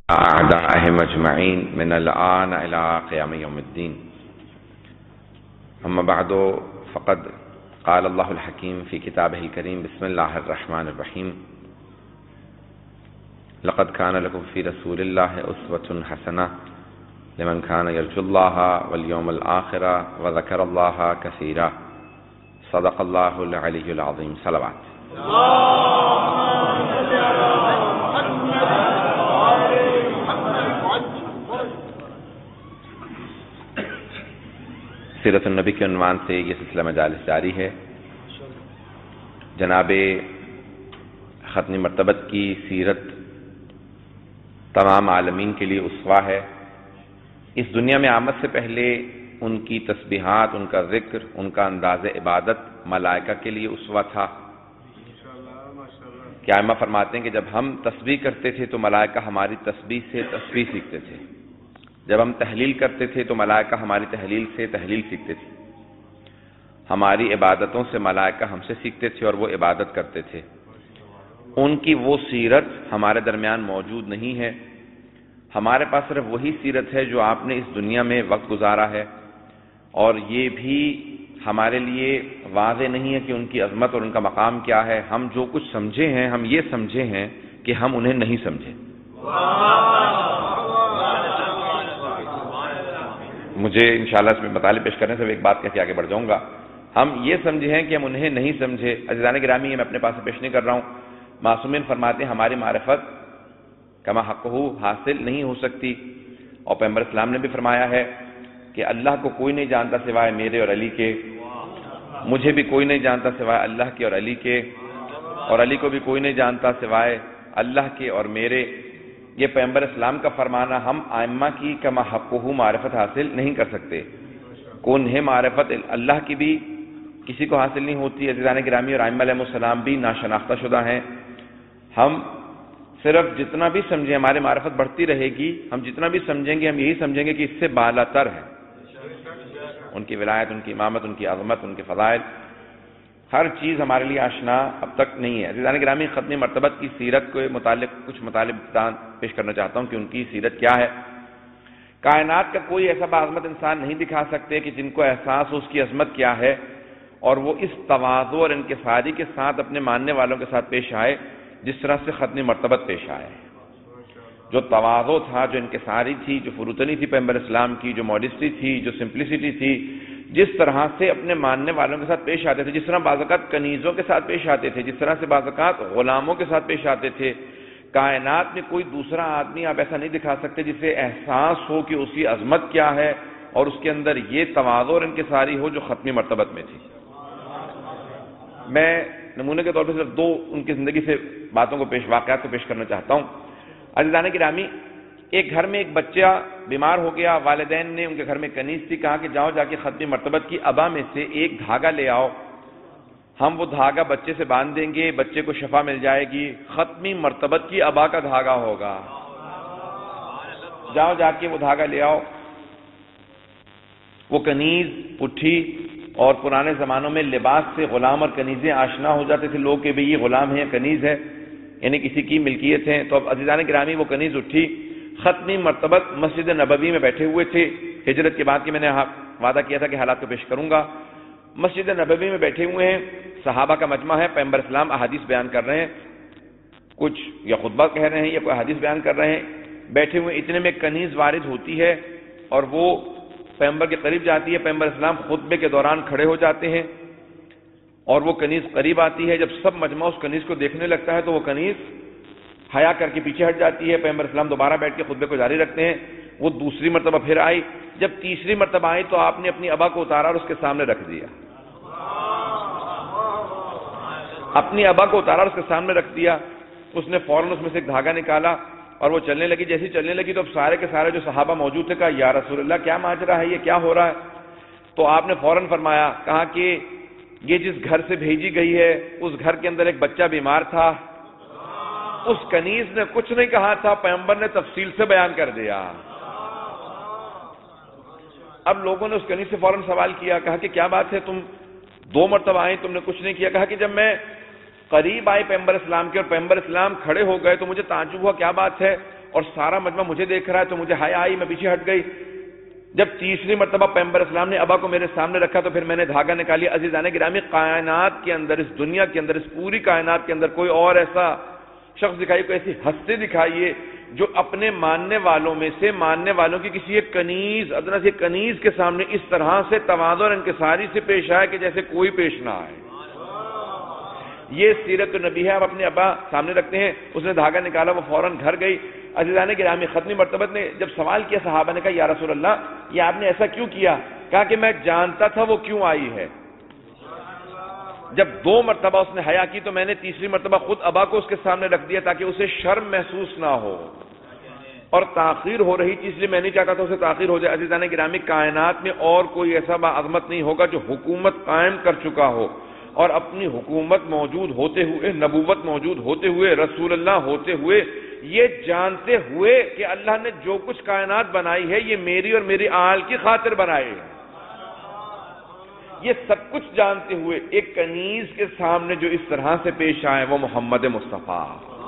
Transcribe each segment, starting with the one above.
أعدائهم أجمعين من الآن إلى قيام يوم الدين. أما بعد فقد قال الله الحكيم في كتابه الكريم بسم الله الرحمن الرحيم لقد كان لكم في رسول الله أسوة حسنة لمن كان يرجو الله واليوم الآخر وذكر الله كثيرا صدق الله العلي العظيم. صلوات. سیرت النبی کے عنوان سے یہ سلسلہ مجالس جاری ہے. جناب ختم مرتبت کی سیرت تمام عالمین کے لیے اسوہ ہے. اس دنیا میں آمد سے پہلے ان کی تسبیحات، ان کا ذکر، ان کا انداز عبادت ملائکہ کے لیے اسوہ تھا. کہ ائمہ فرماتے ہیں کہ جب ہم تسبیح کرتے تھے تو ملائکہ ہماری تسبیح سے تسبیح سیکھتے تھے. جب ہم تحلیل کرتے تھے تو ملائکہ ہماری تحلیل سے تحلیل سیکھتے تھے. ہماری عبادتوں سے ملائکہ ہم سے سیکھتے تھے اور وہ عبادت کرتے تھے. ان کی وہ سیرت ہمارے درمیان موجود نہیں ہے. ہمارے پاس صرف وہی سیرت ہے جو آپ نے اس دنیا میں وقت گزارا ہے، اور یہ بھی ہمارے لیے واضح نہیں ہے کہ ان کی عظمت اور ان کا مقام کیا ہے. ہم جو کچھ سمجھے ہیں ہم یہ سمجھے ہیں کہ ہم انہیں نہیں سمجھے. مجھے انشاءاللہ اس میں مطالب پیش کرنے سے ایک بات کہہ کے آگے بڑھ جاؤں گا. ہم یہ سمجھے ہیں کہ ہم انہیں نہیں سمجھے. عزیزان گرامی، یہ میں اپنے پاس سے پیش نہیں کر رہا ہوں. معصومین فرماتے ہیں ہماری معرفت کما حقہ حاصل نہیں ہو سکتی، اور پیغمبر اسلام نے بھی فرمایا ہے کہ اللہ کو کوئی نہیں جانتا سوائے میرے اور علی کے، مجھے بھی کوئی نہیں جانتا سوائے اللہ کے اور علی کے، اور علی کو بھی کوئی نہیں جانتا سوائے اللہ کے اور میرے. یہ پیغمبر اسلام کا فرمانا. ہم ائمہ کی کما حقہ معرفت حاصل نہیں کر سکتے. کون ہے معرفت اللہ کی بھی کسی کو حاصل نہیں ہوتی. عزیزان گرامی، اور ائمہ علیہ السلام بھی ناشناختہ شدہ ہیں. ہم صرف جتنا بھی سمجھیں ہماری معرفت بڑھتی رہے گی. ہم جتنا بھی سمجھیں گے ہم یہی سمجھیں گے کہ اس سے بالا تر ہے. ان کی ولایت، ان کی امامت، ان کی عظمت، ان کے فضائل، ہر چیز ہمارے لیے آشنا اب تک نہیں ہے. عزیزان گرامی، ختم مرتبت کی سیرت کے متعلق کچھ مطالب پیش کرنا چاہتا ہوں کہ ان کی سیرت کیا ہے. کائنات کا کوئی ایسا باعظمت انسان نہیں دکھا سکتے کہ جن کو احساس ہو اس کی عظمت کیا ہے، اور وہ اس تواضع اور انکساری کے ساتھ اپنے ماننے والوں کے ساتھ پیش آئے جس طرح سے ختم مرتبت پیش آئے. جو تواضع تھا، جو انکساری تھی، جو فروتنی تھی پیغمبر اسلام کی، جو ماڈسٹی تھی، جو سمپلسٹی تھی، جس طرح سے اپنے ماننے والوں کے ساتھ پیش آتے تھے، جس طرح بعض اوقات کنیزوں کے ساتھ پیش آتے تھے، جس طرح سے بعض اوقات غلاموں کے ساتھ پیش آتے تھے، کائنات میں کوئی دوسرا آدمی آپ ایسا نہیں دکھا سکتے جسے احساس ہو کہ اس کی عظمت کیا ہے اور اس کے اندر یہ تواضع اور انکساری ہو جو ختم مرتبت میں تھی. میں نمونے کے طور پر صرف دو ان کی زندگی سے باتوں کو واقعات کو پیش کرنا چاہتا ہوں. عزیزان گرامی، ایک گھر میں ایک بچہ بیمار ہو گیا. والدین نے، ان کے گھر میں کنیز تھی، کہا کہ جاؤ جا کے ختم مرتبت کی ابا میں سے ایک دھاگا لے آؤ، ہم وہ دھاگا بچے سے باندھ دیں گے، بچے کو شفا مل جائے گی. ختمی مرتبت کی ابا کا دھاگا ہوگا. جاؤ جا کے وہ دھاگا لے آؤ. وہ کنیز اٹھی، اور پرانے زمانوں میں لباس سے غلام اور کنیزیں آشنا ہو جاتے تھے لوگ کہ بھئی یہ غلام ہے یا کنیز ہے، یعنی کسی کی ملکیت ہے. تو اب عزیزان گرامی، وہ کنیز اٹھی. ختمی مرتبت مسجد نبوی میں بیٹھے ہوئے تھے. ہجرت کے بعد کی میں نے وعدہ کیا تھا کہ حالات کو پیش کروں گا. مسجد نبوی میں بیٹھے ہوئے ہیں، صحابہ کا مجمع ہے، پیغمبر اسلام احادیث بیان کر رہے ہیں، کچھ یا خطبہ کہہ رہے ہیں یا کوئی حدیث بیان کر رہے ہیں. بیٹھے ہوئے اتنے میں کنیز وارد ہوتی ہے اور وہ پیغمبر کے قریب جاتی ہے. پیغمبر اسلام خطبے کے دوران کھڑے ہو جاتے ہیں اور وہ کنیز قریب آتی ہے. جب سب مجمع اس کنیز کو دیکھنے لگتا ہے تو وہ کنیز حیا کر کے پیچھے ہٹ جاتی ہے. پیغمبر اسلام دوبارہ بیٹھ کے خطبے کو جاری رکھتے ہیں. وہ دوسری مرتبہ پھر آئی. جب تیسری مرتبہ آئی تو آپ نے اپنی ابا کو اتارا اور اس کے سامنے رکھ دیا. اپنی ابا کو اتارا اور اس کے سامنے رکھ دیا. اس نے فوراً اس میں سے ایک دھاگا نکالا اور وہ چلنے لگی. جیسی چلنے لگی تو اب سارے کے سارے جو صحابہ موجود تھے کہا یا رسول اللہ کیا ماجرا ہے، یہ کیا ہو رہا ہے؟ تو آپ نے فوراً فرمایا، کہا کہ یہ جس گھر سے بھیجی گئی ہے اس گھر کے اندر ایک بچہ بیمار تھا. اس کنیز نے کچھ نہیں کہا تھا، پیغمبر نے تفصیل سے بیان کر دیا. اب لوگوں نے اس کنیز سے فوراً سوال کیا، کہا کہ کیا بات ہے، تم 2 مرتبہ آئیں تم نے کچھ نہیں کیا. کہا کہ جب میں قریب آئے پیغمبر اسلام کے اور پیغمبر اسلام کھڑے ہو گئے تو مجھے تعجب ہوا کیا بات ہے. اور سارا مجمع مجھے دیکھ رہا ہے تو مجھے حیا آئی، میں پیچھے ہٹ گئی۔ جب تیسری مرتبہ پیغمبر اسلام نے ابا کو میرے سامنے رکھا تو پھر میں نے دھاگا نکالی۔ عزیزان گرامی، کائنات کے اندر، اس دنیا کے اندر، اس پوری کائنات کے اندر کوئی اور ایسا شخص دکھائیے، کوئی ایسی ہستی دکھائیے جو اپنے ماننے والوں میں سے، ماننے والوں کی کسی ایک کنیز، ادنا سی کنیز کے سامنے اس طرح سے تواضع اور انکساری سے پیش آئے کہ جیسے کوئی پیش نہ آئے۔ یہ سیرت النبی ہے۔ آپ اپنے ابا سامنے رکھتے ہیں، اس نے دھاگا نکالا، وہ فوراً گھر گئی۔ عزیزان گرامی، ختمی مرتبہ نے جب سوال کیا، صحابہ نے کہا یا رسول اللہ یہ آپ نے ایسا کیوں کیا؟ کہا کہ میں جانتا تھا وہ کیوں آئی ہے۔ جب 2 مرتبہ اس نے حیا کی تو میں نے تیسری مرتبہ خود ابا کو اس کے سامنے رکھ دیا تاکہ اسے شرم محسوس نہ ہو، اور تاخیر ہو رہی تھی اس لیے میں نہیں چاہتا تھا اسے تاخیر ہو جائے۔ عزیزان گرامی، کائنات میں اور کوئی ایسا باعظمت نہیں ہوگا جو حکومت قائم کر چکا ہو اور اپنی حکومت موجود ہوتے ہوئے، نبوت موجود ہوتے ہوئے، رسول اللہ ہوتے ہوئے، یہ جانتے ہوئے کہ اللہ نے جو کچھ کائنات بنائی ہے یہ میری اور میری آل کی خاطر بنائی ہے، یہ سب کچھ جانتے ہوئے ایک کنیز کے سامنے جو اس طرح سے پیش آئے وہ محمد مصطفیٰ۔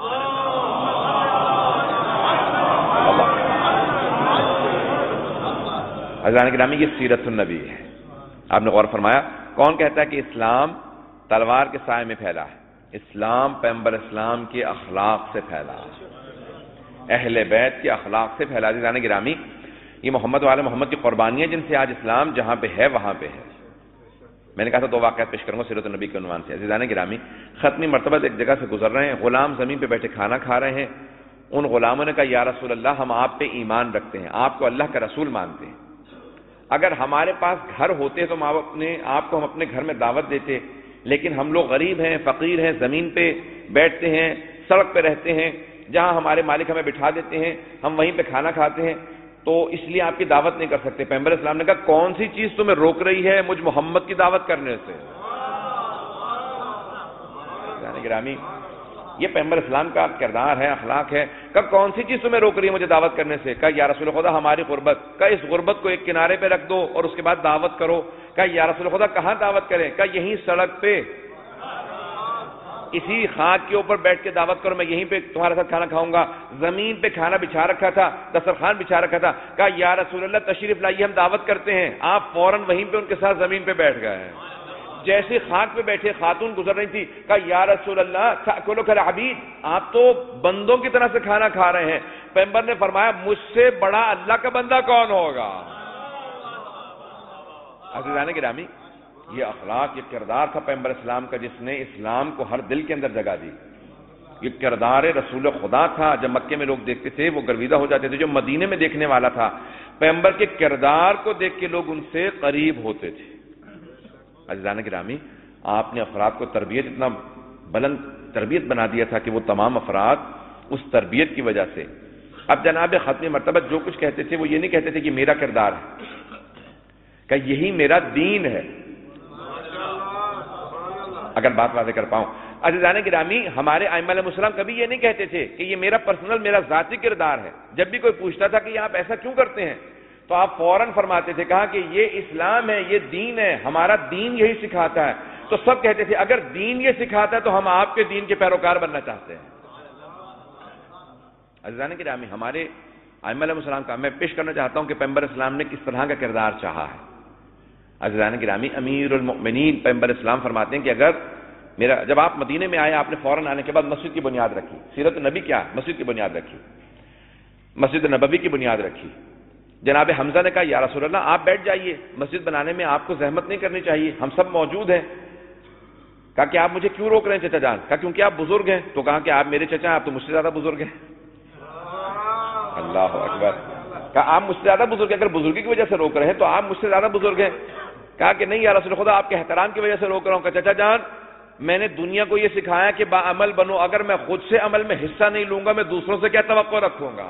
عزیزان گرامی، یہ سیرت النبی ہے۔ آپ نے غور فرمایا، کون کہتا ہے کہ اسلام تلوار کے سائے میں پھیلا ہے؟ اسلام پیغمبر اسلام کے اخلاق سے پھیلا، اہل بیت کے اخلاق سے پھیلا۔ عزیزان گرامی، یہ محمد وعلی محمد کی قربانیاں جن سے آج اسلام جہاں پہ ہے وہاں پہ ہے۔ میں نے کہا تھا 2 واقعات پیش کروں گا سیرت النبی کے عنوان سے۔ عزیزان گرامی، ختمی مرتبہ ایک جگہ سے گزر رہے ہیں، غلام زمین پہ بیٹھے کھانا کھا رہے ہیں۔ ان غلاموں نے کہا یا رسول اللہ ہم آپ پہ ایمان رکھتے ہیں، آپ کو اللہ کا رسول مانتے ہیں، اگر ہمارے پاس گھر ہوتے تو آپ کو ہم اپنے گھر میں دعوت دیتے، لیکن ہم لوگ غریب ہیں، فقیر ہیں، زمین پہ بیٹھتے ہیں، سڑک پہ رہتے ہیں، جہاں ہمارے مالک ہمیں بٹھا دیتے ہیں ہم وہیں پہ کھانا کھاتے ہیں، تو اس لیے آپ کی دعوت نہیں کر سکتے۔ پیغمبر اسلام نے کہا کون سی چیز تمہیں روک رہی ہے مجھ محمد کی دعوت کرنے سے؟ گرامی، یہ پیغمبر اسلام کا کردار ہے، اخلاق ہے۔ کہا کون سی چیز تمہیں روک رہی ہے مجھے دعوت کرنے سے؟ کہا یا رسول خدا ہماری غربت۔ کہا اس غربت کو ایک کنارے پہ رکھ دو اور اس کے بعد دعوت کرو۔ کہا یا رسول خدا کہاں دعوت کریں؟ کہا یہیں سڑک پہ، اسی خاک کے اوپر بیٹھ کے دعوت کرو، میں یہیں پہ تمہارے ساتھ کھانا کھاؤں گا۔ زمین پہ کھانا بچھا رکھا تھا، دسترخوان بچھا رکھا تھا۔ کہا یا رسول اللہ تشریف لائیے ہم دعوت کرتے ہیں۔ آپ فوراً وہیں پہ ان کے ساتھ زمین پہ بیٹھ گئے۔ جیسے خاک پہ بیٹھے خاتون گزر رہی تھی، کہا یا رسول اللہ تأکلوا کالعبید، آپ تو بندوں کی طرح سے کھانا کھا رہے ہیں۔ پیغمبر نے فرمایا مجھ سے بڑا اللہ کا بندہ کون ہوگا؟ عزیزان گرامی، یہ اخلاق، یہ کردار تھا پیغمبر اسلام کا جس نے اسلام کو ہر دل کے اندر جگہ دی۔ یہ کردار رسول خدا تھا، جب مکے میں لوگ دیکھتے تھے وہ گرویدہ ہو جاتے تھے، جو مدینے میں دیکھنے والا تھا پیغمبر کے کردار کو دیکھ کے لوگ ان سے قریب ہوتے تھے۔ عزیزان گرامی، آپ نے افراد کو تربیت، اتنا بلند تربیت بنا دیا تھا کہ وہ تمام افراد اس تربیت کی وجہ سے اب جناب ختمی مرتبہ جو کچھ کہتے تھے وہ یہ نہیں کہتے تھے کہ میرا کردار ہے، کہ یہی میرا دین ہے، اگر بات واضح کر پاؤں۔ عزیزان گرامی، ہمارے ائمہ علیہ السلام کبھی یہ نہیں کہتے تھے کہ یہ میرا پرسنل، میرا ذاتی کردار ہے۔ جب بھی کوئی پوچھتا تھا کہ یہ آپ ایسا کیوں کرتے ہیں تو آپ فوراً فرماتے تھے، کہا کہ یہ اسلام ہے، یہ دین ہے، ہمارا دین یہی سکھاتا ہے۔ تو سب کہتے تھے اگر دین یہ سکھاتا ہے تو ہم آپ کے دین کے پیروکار بننا چاہتے ہیں۔ عزیزان گرامی، ہمارے ائمہ علیہ السلام کا میں پیش کرنا چاہتا ہوں کہ پیغمبر اسلام نے کس طرح کا کردار چاہا ہے۔ عزیزان گرامی، امیر المؤمنین پیغمبر اسلام فرماتے ہیں کہ اگر جب آپ مدینے میں آئے، آپ نے فوراً آنے کے بعد مسجد کی بنیاد رکھی۔ سیرت النبی کیا ہے؟ مسجد کی بنیاد رکھی، مسجد نبوی کی بنیاد رکھی۔ جناب حمزہ نے کہا یا رسول اللہ آپ بیٹھ جائیے، مسجد بنانے میں آپ کو زحمت نہیں کرنی چاہیے، ہم سب موجود ہیں۔ کہا کہ آپ مجھے کیوں روک رہے ہیں چچا جان؟ کہا کیونکہ آپ بزرگ ہیں۔ تو کہا کہ آپ میرے چچا ہیں، آپ تو مجھ سے زیادہ بزرگ ہیں۔ اللہ اکبر۔ کہا آپ مجھ سے زیادہ بزرگ ہیں، اگر بزرگی کی وجہ سے روک رہے ہیں تو آپ مجھ سے زیادہ بزرگ ہیں۔ کہا کہ نہیں یا رسول خدا آپ کے احترام کی وجہ سے روک رہا ہوں۔ کہا چچا جان میں نے دنیا کو یہ سکھایا کہ باعمل بنو، اگر میں خود سے عمل میں حصہ نہیں لوں گا میں دوسروں سے کیا توقع رکھوں گا؟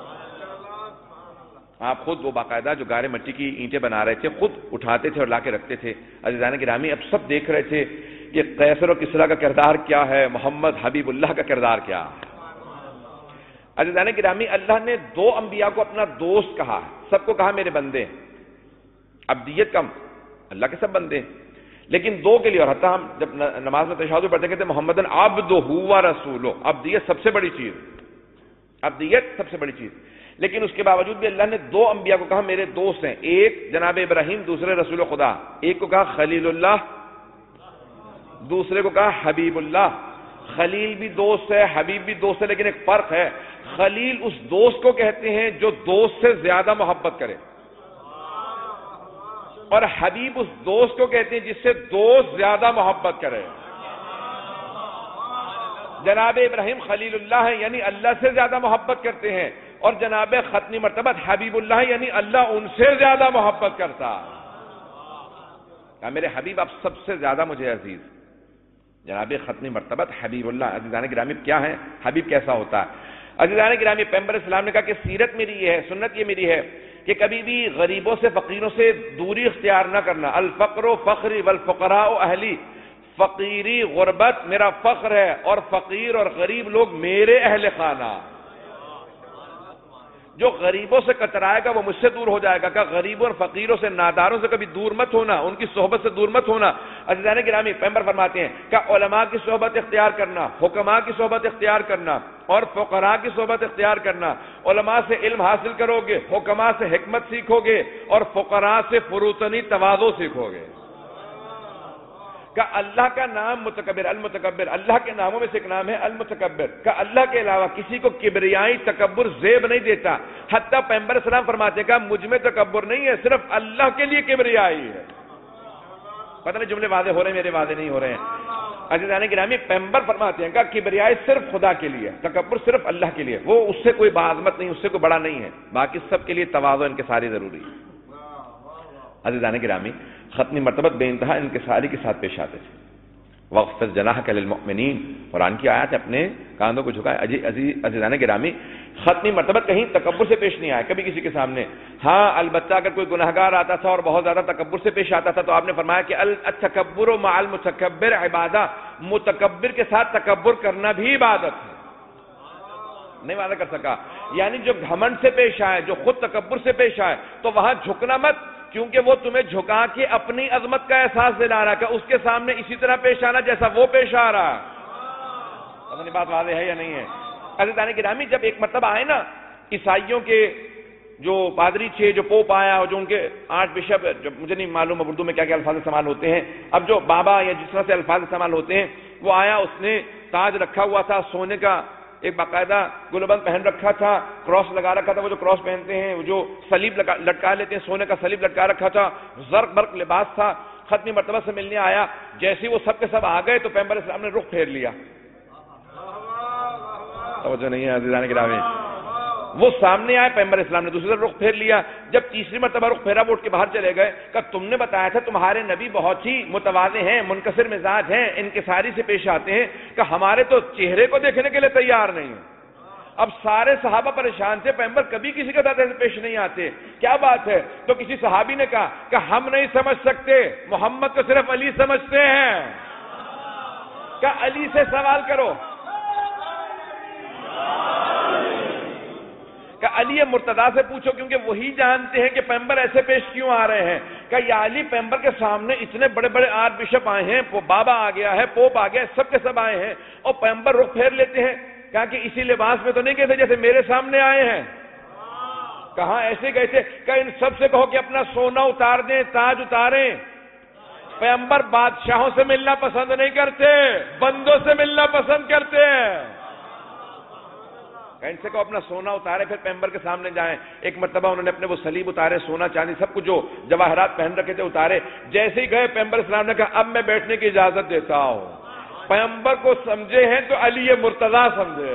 آپ خود وہ باقاعدہ جو گارے مٹی کی اینٹیں بنا رہے تھے خود اٹھاتے تھے اور لا کے رکھتے تھے۔ عزیزان گرامی، اب سب دیکھ رہے تھے کہ قیصر و کسریٰ کا کردار کیا ہے، محمد حبیب اللہ کا کردار کیا ہے۔ عزیزان گرامی، اللہ نے 2 انبیاء کو اپنا دوست کہا ہے، سب کو کہا میرے بندے۔ عبدیت کم، اللہ کے سب بندے، لیکن 2 کے لیے، اور حتیٰ ہم جب نماز میں تشہد پڑھتے کہتے محمدن عبدہ و رسولہ، عبدیت سب سے بڑی چیز، ابدیت سب سے بڑی چیز. لیکن اس کے باوجود بھی اللہ نے دو انبیاء کو کہا میرے دوست ہیں، ایک جناب ابراہیم، دوسرے رسول خدا. ایک کو کہا خلیل اللہ، دوسرے کو کہا حبیب اللہ. خلیل بھی دوست ہے، حبیب بھی دوست ہے، لیکن ایک فرق ہے. خلیل اس دوست کو کہتے ہیں جو دوست سے زیادہ محبت کرے، اور حبیب اس دوست کو کہتے ہیں جس سے دوست زیادہ محبت کرے. جناب ابراہیم خلیل اللہ ہے، یعنی اللہ سے زیادہ محبت کرتے ہیں، اور جناب ختمی مرتبہ حبیب اللہ ہے، یعنی اللہ ان سے زیادہ محبت کرتا. میرے حبیب آپ سب سے زیادہ مجھے عزیز. جناب ختمی مرتبہ حبیب اللہ. عزیزان گرامی کیا ہے حبیب، کیسا ہوتا ہے؟ عزیزان گرامی پیغمبر اسلام نے کہا کہ سیرت میری یہ ہے، سنت یہ میری ہے کہ کبھی بھی غریبوں سے فقیروں سے دوری اختیار نہ کرنا. الفقر فخری والفقراء اہلی. فقیری غربت میرا فخر ہے، اور فقیر اور غریب لوگ میرے اہل خانہ. جو غریبوں سے کترائے گا وہ مجھ سے دور ہو جائے گا. کہ غریبوں اور فقیروں سے، ناداروں سے کبھی دور مت ہونا، ان کی صحبت سے دور مت ہونا. عزیزان گرامی پیغمبر فرماتے ہیں کہ علماء کی صحبت اختیار کرنا، حکماء کی صحبت اختیار کرنا، اور فقراء کی صحبت اختیار کرنا. علماء سے علم حاصل کرو گے، حکماء سے حکمت سیکھو گے، اور فقراء سے فروتنی تواضع سیکھو گے. کہ اللہ کا نام متکبر، المتکبر، اللہ کے ناموں میں سے ایک نام ہے المتکبر. کہ اللہ کے علاوہ کسی کو کبریائی تکبر زیب نہیں دیتا. حتیٰ پیغمبر اسلام فرماتے ہیں کہ مجھ میں تکبر نہیں ہے، صرف اللہ کے لیے کبریائی ہے. پتہ نہیں جملے واضح ہو رہے ہیں، میرے واضح نہیں ہو رہے ہیں. عزیزان گرامی پیغمبر فرماتے ہیں کہ کبریائی صرف خدا کے لیے، تکبر صرف اللہ کے لیے. وہ اس سے کوئی باعظمت نہیں، اس سے کوئی بڑا نہیں ہے. باقی سب کے لیے تواضع انکساری ضروری ہے. عزیزان گرامی ختمی مرتبت بے انتہا انکساری کے ساتھ پیش آتے تھے. وَاخْفِضْ جَنَاحَكَ لِلْمُؤْمِنِينَ، قرآن کی آیات اپنے کاندھوں کو جھکائے. عزیزان گرامی ختمی مرتبت کہیں تکبر سے پیش نہیں آیا کبھی کسی کے سامنے. ہاں البتہ اگر کوئی گناہگار آتا تھا اور بہت زیادہ تکبر سے پیش آتا تھا تو آپ نے فرمایا کہ التکبر مع المتکبر عبادہ. متکبر کے ساتھ تکبر کرنا بھی عبادت ہے. نہیں وعدہ کر سکا، یعنی جو گھمنڈ سے پیش آئے، جو خود تکبر سے پیش آئے، تو وہاں جھکنا مت، کیونکہ وہ تمہیں جھکا کے اپنی عظمت کا احساس دلا رہا ہے کہ اس کے سامنے اسی طرح پیش آنا جیسا وہ پیش آ رہا ہے. اپنی بات واضح ہے یا نہیں ہے؟ عزیزان گرامی جب ایک مرتبہ آئے نا عیسائیوں کے جو پادری تھے، جو پوپ آیا، اور جو ان کے آرچ بشپ، جو مجھے نہیں معلوم اردو میں کیا کیا الفاظ استعمال ہوتے ہیں، اب جو بابا یا جس طرح سے الفاظ استعمال ہوتے ہیں، وہ آیا، اس نے تاج رکھا ہوا تھا سونے کا، ایک باقاعدہ گلبند پہن رکھا تھا، کراس لگا رکھا تھا، وہ جو کراس پہنتے ہیں، وہ جو صلیب لٹکا لیتے ہیں، سونے کا صلیب لٹکا رکھا تھا، زرق برق لباس تھا. ختمی مرتبہ سے ملنے آیا، جیسے وہ سب کے سب آ گئے تو پیغمبر اسلام نے رخ پھیر لیا. توجہ نہیں ہے عزیزان گرامی؟ وہ سامنے آئے، پیغمبر اسلام نے دوسری طرف رخ پھیر لیا. جب تیسری مرتبہ رخ پھیرا وہ اٹھ کے باہر چلے گئے. کہ تم نے بتایا تھا تمہارے نبی بہت ہی متواضع ہیں، منکسر مزاج ہیں، انکساری سے پیش آتے ہیں، کہ ہمارے تو چہرے کو دیکھنے کے لیے تیار نہیں ہیں. اب سارے صحابہ پریشان تھے، پیغمبر کبھی کسی کے ساتھ ایسے پیش نہیں آتے، کیا بات ہے؟ تو کسی صحابی نے کہا کہ ہم نہیں سمجھ سکتے، محمد کو صرف علی سمجھتے ہیں. کہ علی سے سوال کرو، کہ علی مرتضیٰ سے پوچھو، کیونکہ وہی جانتے ہیں کہ پیغمبر ایسے پیش کیوں آ رہے ہیں. کہ یا علی پیغمبر کے سامنے اتنے بڑے بڑے آرچ بشپ آئے ہیں، بابا آ گیا ہے، پوپ آ گیا ہے، سب کے سب آئے ہیں، اور پیغمبر رخ پھیر لیتے ہیں. کہا کہ اسی لباس میں تو نہیں گئے تھے جیسے میرے سامنے آئے ہیں. کہاں ایسے گئے تھے؟ کہ ان سب سے کہو کہ اپنا سونا اتار دیں، تاج اتاریں. پیغمبر بادشاہوں سے ملنا پسند نہیں کرتے، بندوں سے ملنا پسند کرتے ہیں. ان سے کہو اپنا سونا اتارے، پھر پیغمبر کے سامنے جائیں. ایک مرتبہ انہوں نے اپنے وہ صلیب اتارے، سونا چاندی سب کچھ جو جواہرات پہن رکھے تھے اتارے. جیسے ہی گئے پیغمبر اسلام نے کہا اب میں بیٹھنے کی اجازت دیتا ہوں. پیغمبر کو سمجھے ہیں تو علی مرتضیٰ سمجھے.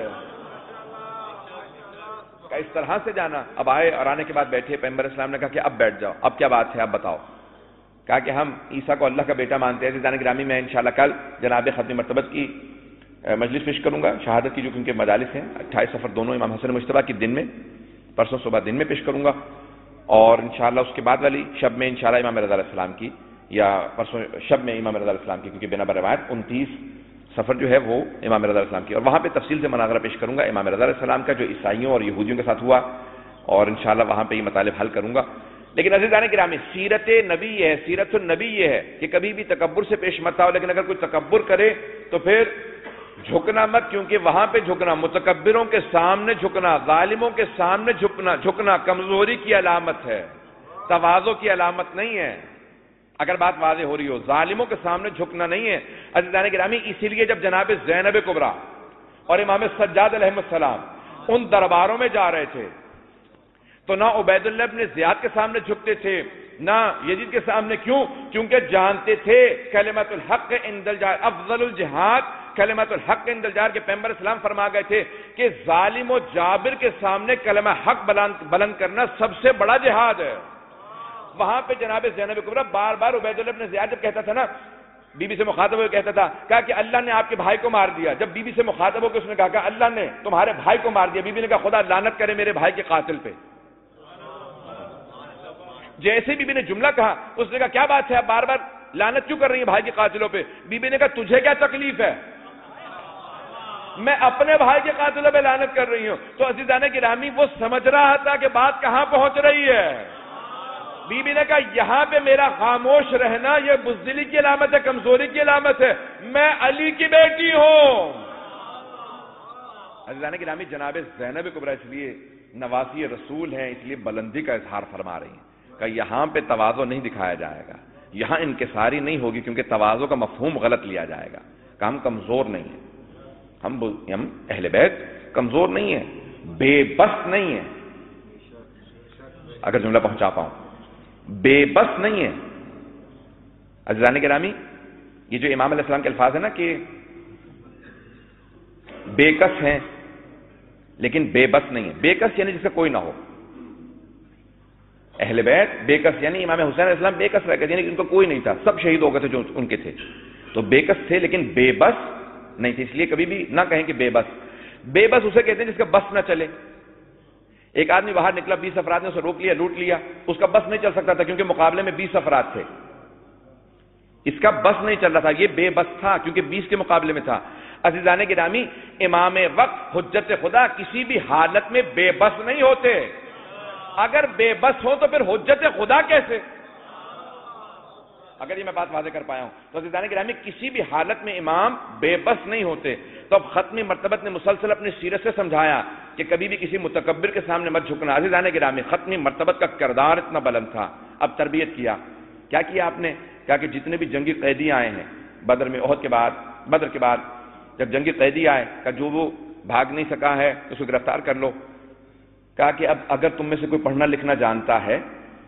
اس طرح سے جانا. اب آئے اور آنے کے بعد بیٹھے، پیغمبر اسلام نے کہا کہ اب بیٹھ جاؤ، اب کیا بات ہے، اب بتاؤ. کہا کہ ہم عیسیٰ کو اللہ کا بیٹا مانتے ہیں. عزیزان گرامی میں انشاءاللہ کل جناب ختمی مرتبت کی مجلس پیش کروں گا، شہادت کی جو ان کے مجالس ہیں 28 سفر دونوں امام حسن مجتبیٰ کی دن میں، پرسوں صبح دن میں پیش کروں گا، اور انشاءاللہ اس کے بعد والی شب میں انشاءاللہ امام رضا علیہ السلام کی، یا پرسوں شب میں امام رضا علیہ السلام کی، کیونکہ بنا بروایت 29 سفر جو ہے وہ امام رضا علیہ السلام کی، اور وہاں پہ تفصیل سے مناظرہ پیش کروں گا امام رضا علیہ السلام کا جو عیسائیوں اور یہودیوں کے ساتھ ہوا، اور انشاءاللہ وہاں پہ یہ مطالب حل کروں گا. لیکن عزیزان گرامی سیرت نبی یہ ہے، سیرت النبی یہ ہے کہ کبھی بھی تکبر سے پیش مت آؤ. لیکن اگر کوئی تکبر کرے تو پھر جھکنا مت، کیونکہ وہاں پہ جھکنا، متکبروں کے سامنے جھکنا، ظالموں کے سامنے جھکنا کمزوری کی علامت ہے، تواضع کی علامت نہیں ہے۔ اگر بات واضح ہو رہی ہو، ظالموں کے سامنے جھکنا نہیں ہے۔ عزیزان گرامی، اسی لیے جب جناب زینب کبریٰ اور امام سجاد علیہ السلام ان درباروں میں جا رہے تھے تو نہ عبید اللہ ابن زیاد کے سامنے جھکتے تھے نہ یزید کے سامنے۔ کیوں؟ کیونکہ جانتے تھے کلمۃ الحق عند الجار افضل الجہاد، کلمۃ الحق عند الجار کے پیغمبر اسلام فرما گئے تھے کہ ظالم و جابر کے سامنے کلمہ حق بلند کرنا سب سے بڑا جہاد ہے۔ وہاں پہ جناب زینب کبریٰ بار بار عبید اللہ ابن زیاد جب کہتا تھا نا، بی بی سے مخاطب ہو کے کہتا تھا، کہا کہ اللہ نے آپ کے بھائی کو مار دیا۔ جب بی بی سے مخاطب ہو کے اس نے کہا کہ اللہ نے تمہارے بھائی کو مار دیا، بی بی نے کہا خدا لعنت کرے میرے بھائی کے قاتل پہ۔ جیسے بی بی نے جملہ کہا، اس نے کہا کیا بات ہے، آپ بار بار لعنت کیوں کر رہی ہیں بھائی کے قاتلوں پہ؟ بی بی نے کہا تجھے کیا تکلیف ہے، میں اپنے بھائی کے قاتلوں پہ لعنت کر رہی ہوں۔ تو عزیزان گرامی، وہ سمجھ رہا تھا کہ بات کہاں پہنچ رہی ہے۔ بی بی نے کہا یہاں پہ میرا خاموش رہنا یہ بزدلی کی علامت ہے، کمزوری کی علامت ہے، میں علی کی بیٹی ہوں۔ عزیزان گرامی، جناب زینب کبریٰ اس لیے نواسی رسول ہیں، اس لیے بلندی کا اظہار فرما رہی ہیں کہ یہاں پہ تواضع نہیں دکھایا جائے گا، یہاں انکساری نہیں ہوگی، کیونکہ تواضع کا مفہوم غلط لیا جائے گا کہ ہم کمزور نہیں ہیں۔ ہم اہل بیت کمزور نہیں ہیں، بے بس نہیں ہیں، اگر جملہ پہنچا پاؤں، بے بس نہیں ہیں۔ عزیزان گرامی، یہ جو امام علیہ السلام کے الفاظ ہیں نا کہ بے کس ہیں لیکن بے بس نہیں ہے، بے کس یعنی جس کا کوئی نہ ہو۔ اہل بیت بے کس یعنی امام حسین علیہ السلام بے کس رہ گئے، یعنی ان کا کوئی نہیں تھا، سب شہید ہو گئے تھے جو ان کے تھے، تو بے کس تھے لیکن بے بس نہیں تھے۔ اس لیے کبھی بھی نہ کہیں کہ بے بس، بے بس اسے کہتے ہیں جس کا بس نہ چلے۔ ایک آدمی باہر نکلا، 20 افراد نے اسے روک لیا، لوٹ لیا، اس کا بس نہیں چل سکتا تھا کیونکہ مقابلے میں 20 افراد تھے، اس کا بس نہیں چل رہا تھا، یہ بے بس تھا کیونکہ 20 کے مقابلے میں تھا۔ عزیزان گرامی، امام وقت حجت خدا کسی بھی حالت میں بے بس نہیں ہوتے، اگر بے بس ہو تو پھر حجت خدا کیسے؟ اگر یہ میں بات واضح کر پایا ہوں تو عزیزان گرامی، کسی بھی حالت میں امام بے بس نہیں ہوتے۔ تو اب ختمی مرتبت نے مسلسل اپنی سیرت سے سمجھایا کہ کبھی بھی کسی متکبر کے سامنے مت جھکنا۔ عزیزان گرامی، ختمی مرتبت کا کردار اتنا بلند تھا، اب تربیت کیا آپ نے؟ کیا کہ جتنے بھی جنگی قیدی آئے ہیں بدر میں، بدر کے بعد جب جنگی قیدی آئے، کہ جو وہ بھاگ نہیں سکا ہے اس کو گرفتار کر لو۔ کہا کہ اب اگر تم میں سے کوئی پڑھنا لکھنا جانتا ہے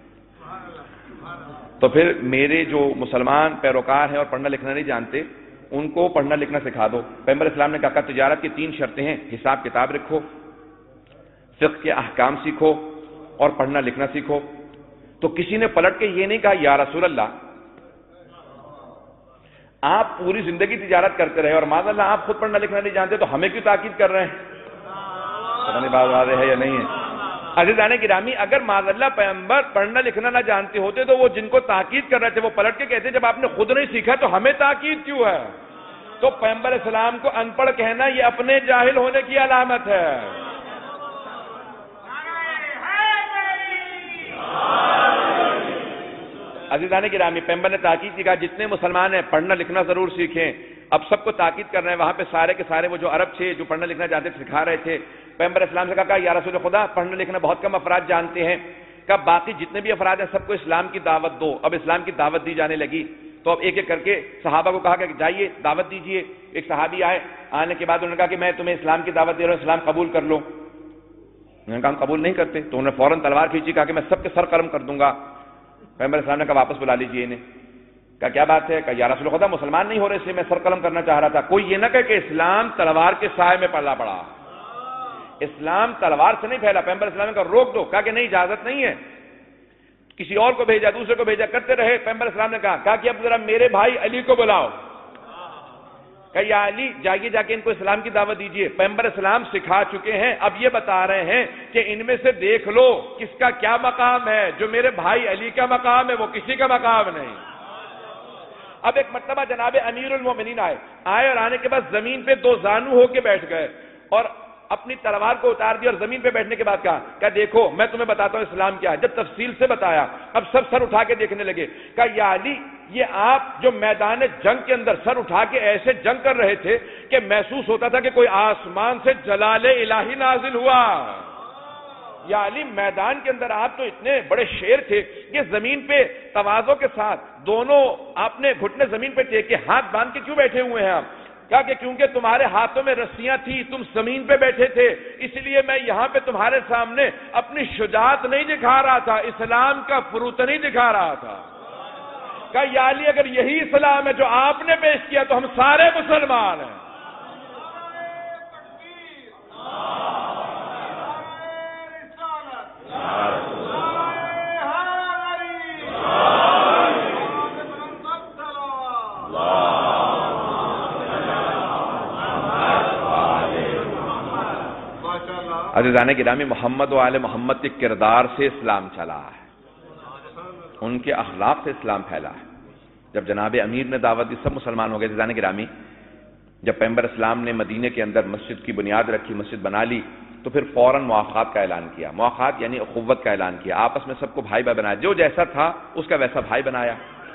تو پھر میرے جو مسلمان پیروکار ہیں اور پڑھنا لکھنا نہیں جانتے ان کو پڑھنا لکھنا سکھا دو۔ پیغمبر اسلام نے کہا تجارت کی 3 شرطیں ہیں، حساب کتاب رکھو، فقہ کے احکام سیکھو اور پڑھنا لکھنا سیکھو۔ تو کسی نے پلٹ کے یہ نہیں کہا یا رسول اللہ آپ پوری زندگی تجارت کرتے رہے اور معاذ اللہ آپ خود پڑھنا لکھنا نہیں جانتے تو ہمیں کیوں تاکید کر رہے ہیں؟ پتہ نہیں بات واضح ہے یا نہیں ہے۔ عزیزان گرامی، اگر معاذ اللہ پیغمبر پڑھنا لکھنا نہ جانتے ہوتے تو وہ جن کو تاکید کر رہے تھے وہ پلٹ کے کہتے جب آپ نے خود نہیں سیکھا تو ہمیں تاکید کیوں ہے؟ تو پیغمبر اسلام کو ان پڑھ کہنا یہ اپنے جاہل ہونے کی علامت ہے۔ عزیزان گرامی، پیغمبر نے تاکید کی، کہا جتنے مسلمان ہیں پڑھنا لکھنا ضرور سیکھیں۔ اب سب کو تاکید کر رہے ہیں، وہاں پہ سارے کے سارے وہ جو عرب تھے جو پڑھنا لکھنا جانتے سکھا رہے تھے۔ پیغمبر اسلام سے کہا یا رسول خدا پڑھنا لکھنا بہت کم افراد جانتے ہیں، کہا باقی جتنے بھی افراد ہیں سب کو اسلام کی دعوت دو۔ اب اسلام کی دعوت دی جانے لگی تو اب ایک ایک کر کے صحابہ کو کہا کہ جائیے دعوت دیجئے۔ ایک صحابی آئے، آنے کے بعد انہوں نے کہا کہ میں تمہیں اسلام کی دعوت دے رہا ہوں، اسلام قبول کر لو۔ انہوں نے کہا ہم قبول نہیں کرتے، تو انہوں نے فوراً تلوار کھینچی، کہا کہ میں سب کے سر قلم کر دوں گا۔ پیغمبر اسلام نے کہا واپس بلا لیجیے انہیں۔ کہا کیا بات ہے؟ کہا یا رسول خدا مسلمان نہیں ہو رہے اس لیے میں سر قلم کرنا چاہ رہا تھا۔ کوئی یہ نہ کہے کہ اسلام تلوار کے سائے میں پلا پڑا، اسلام تلوار سے نہیں پھیلا۔ پیغمبر اسلام نے کہا روک دو، کہا کہ نہیں اجازت نہیں ہے۔ کسی اور کو بھیجا، دوسرے کو بھیجا، کرتے رہے۔ پیغمبر اسلام نے کہا کہ اب ذرا میرے بھائی علی کو بلاؤ۔ کہ یا علی جائیے جا کے ان کو اسلام کی دعوت دیجئے۔ پیغمبر اسلام سکھا چکے ہیں، اب یہ بتا رہے ہیں کہ ان میں سے دیکھ لو کس کا کیا مقام ہے۔ جو میرے بھائی علی کا مقام ہے وہ کسی کا مقام نہیں۔ اب ایک مرتبہ جناب امیر المومنین آئے اور آنے کے بعد زمین پہ 2 زانو ہو کے بیٹھ گئے اور اپنی تلوار کو اتار دی اور زمین پہ بیٹھنے کے بعد کہا کہ دیکھو میں تمہیں بتاتا ہوں اسلام کیا ہے۔ جب تفصیل سے بتایا اب سب سر اٹھا کے دیکھنے لگے۔ کہا یا علی یہ آپ جو میدان جنگ کے اندر سر اٹھا کے ایسے جنگ کر رہے تھے کہ محسوس ہوتا تھا کہ کوئی آسمان سے جلال الہی نازل ہوا. یا علی میدان کے اندر آپ تو اتنے بڑے شیر تھے کہ زمین پہ تواضع کے ساتھ دونوں آپ نے گھٹنے زمین پہ ٹیک کے ہاتھ باندھ کے کیوں بیٹھے ہوئے ہیں آپ؟ کہا کہ کیونکہ تمہارے ہاتھوں میں رسیاں تھی، تم زمین پہ بیٹھے تھے، اس لیے میں یہاں پہ تمہارے سامنے اپنی شجاعت نہیں دکھا رہا تھا، اسلام کا فروت نہیں دکھا رہا تھا. کہا یا علی اگر یہی اسلام ہے جو آپ نے پیش کیا تو ہم سارے مسلمان ہیں. عزیزان گرامی، محمد و آل محمد کے کردار سے اسلام چلا ہے، ان کے اخلاق سے اسلام پھیلا ہے. جب جناب امیر نے دعوت دی سب مسلمان ہو گئے. عزیزان گرامی، جب پیغمبر اسلام نے مدینے کے اندر مسجد کی بنیاد رکھی، مسجد بنا لی، تو پھر فوراً مواخات کا اعلان کیا. مواخات یعنی اخوت کا اعلان کیا، آپس میں سب کو بھائی بھائی بنایا، جو جیسا تھا اس کا ویسا بھائی بنایا.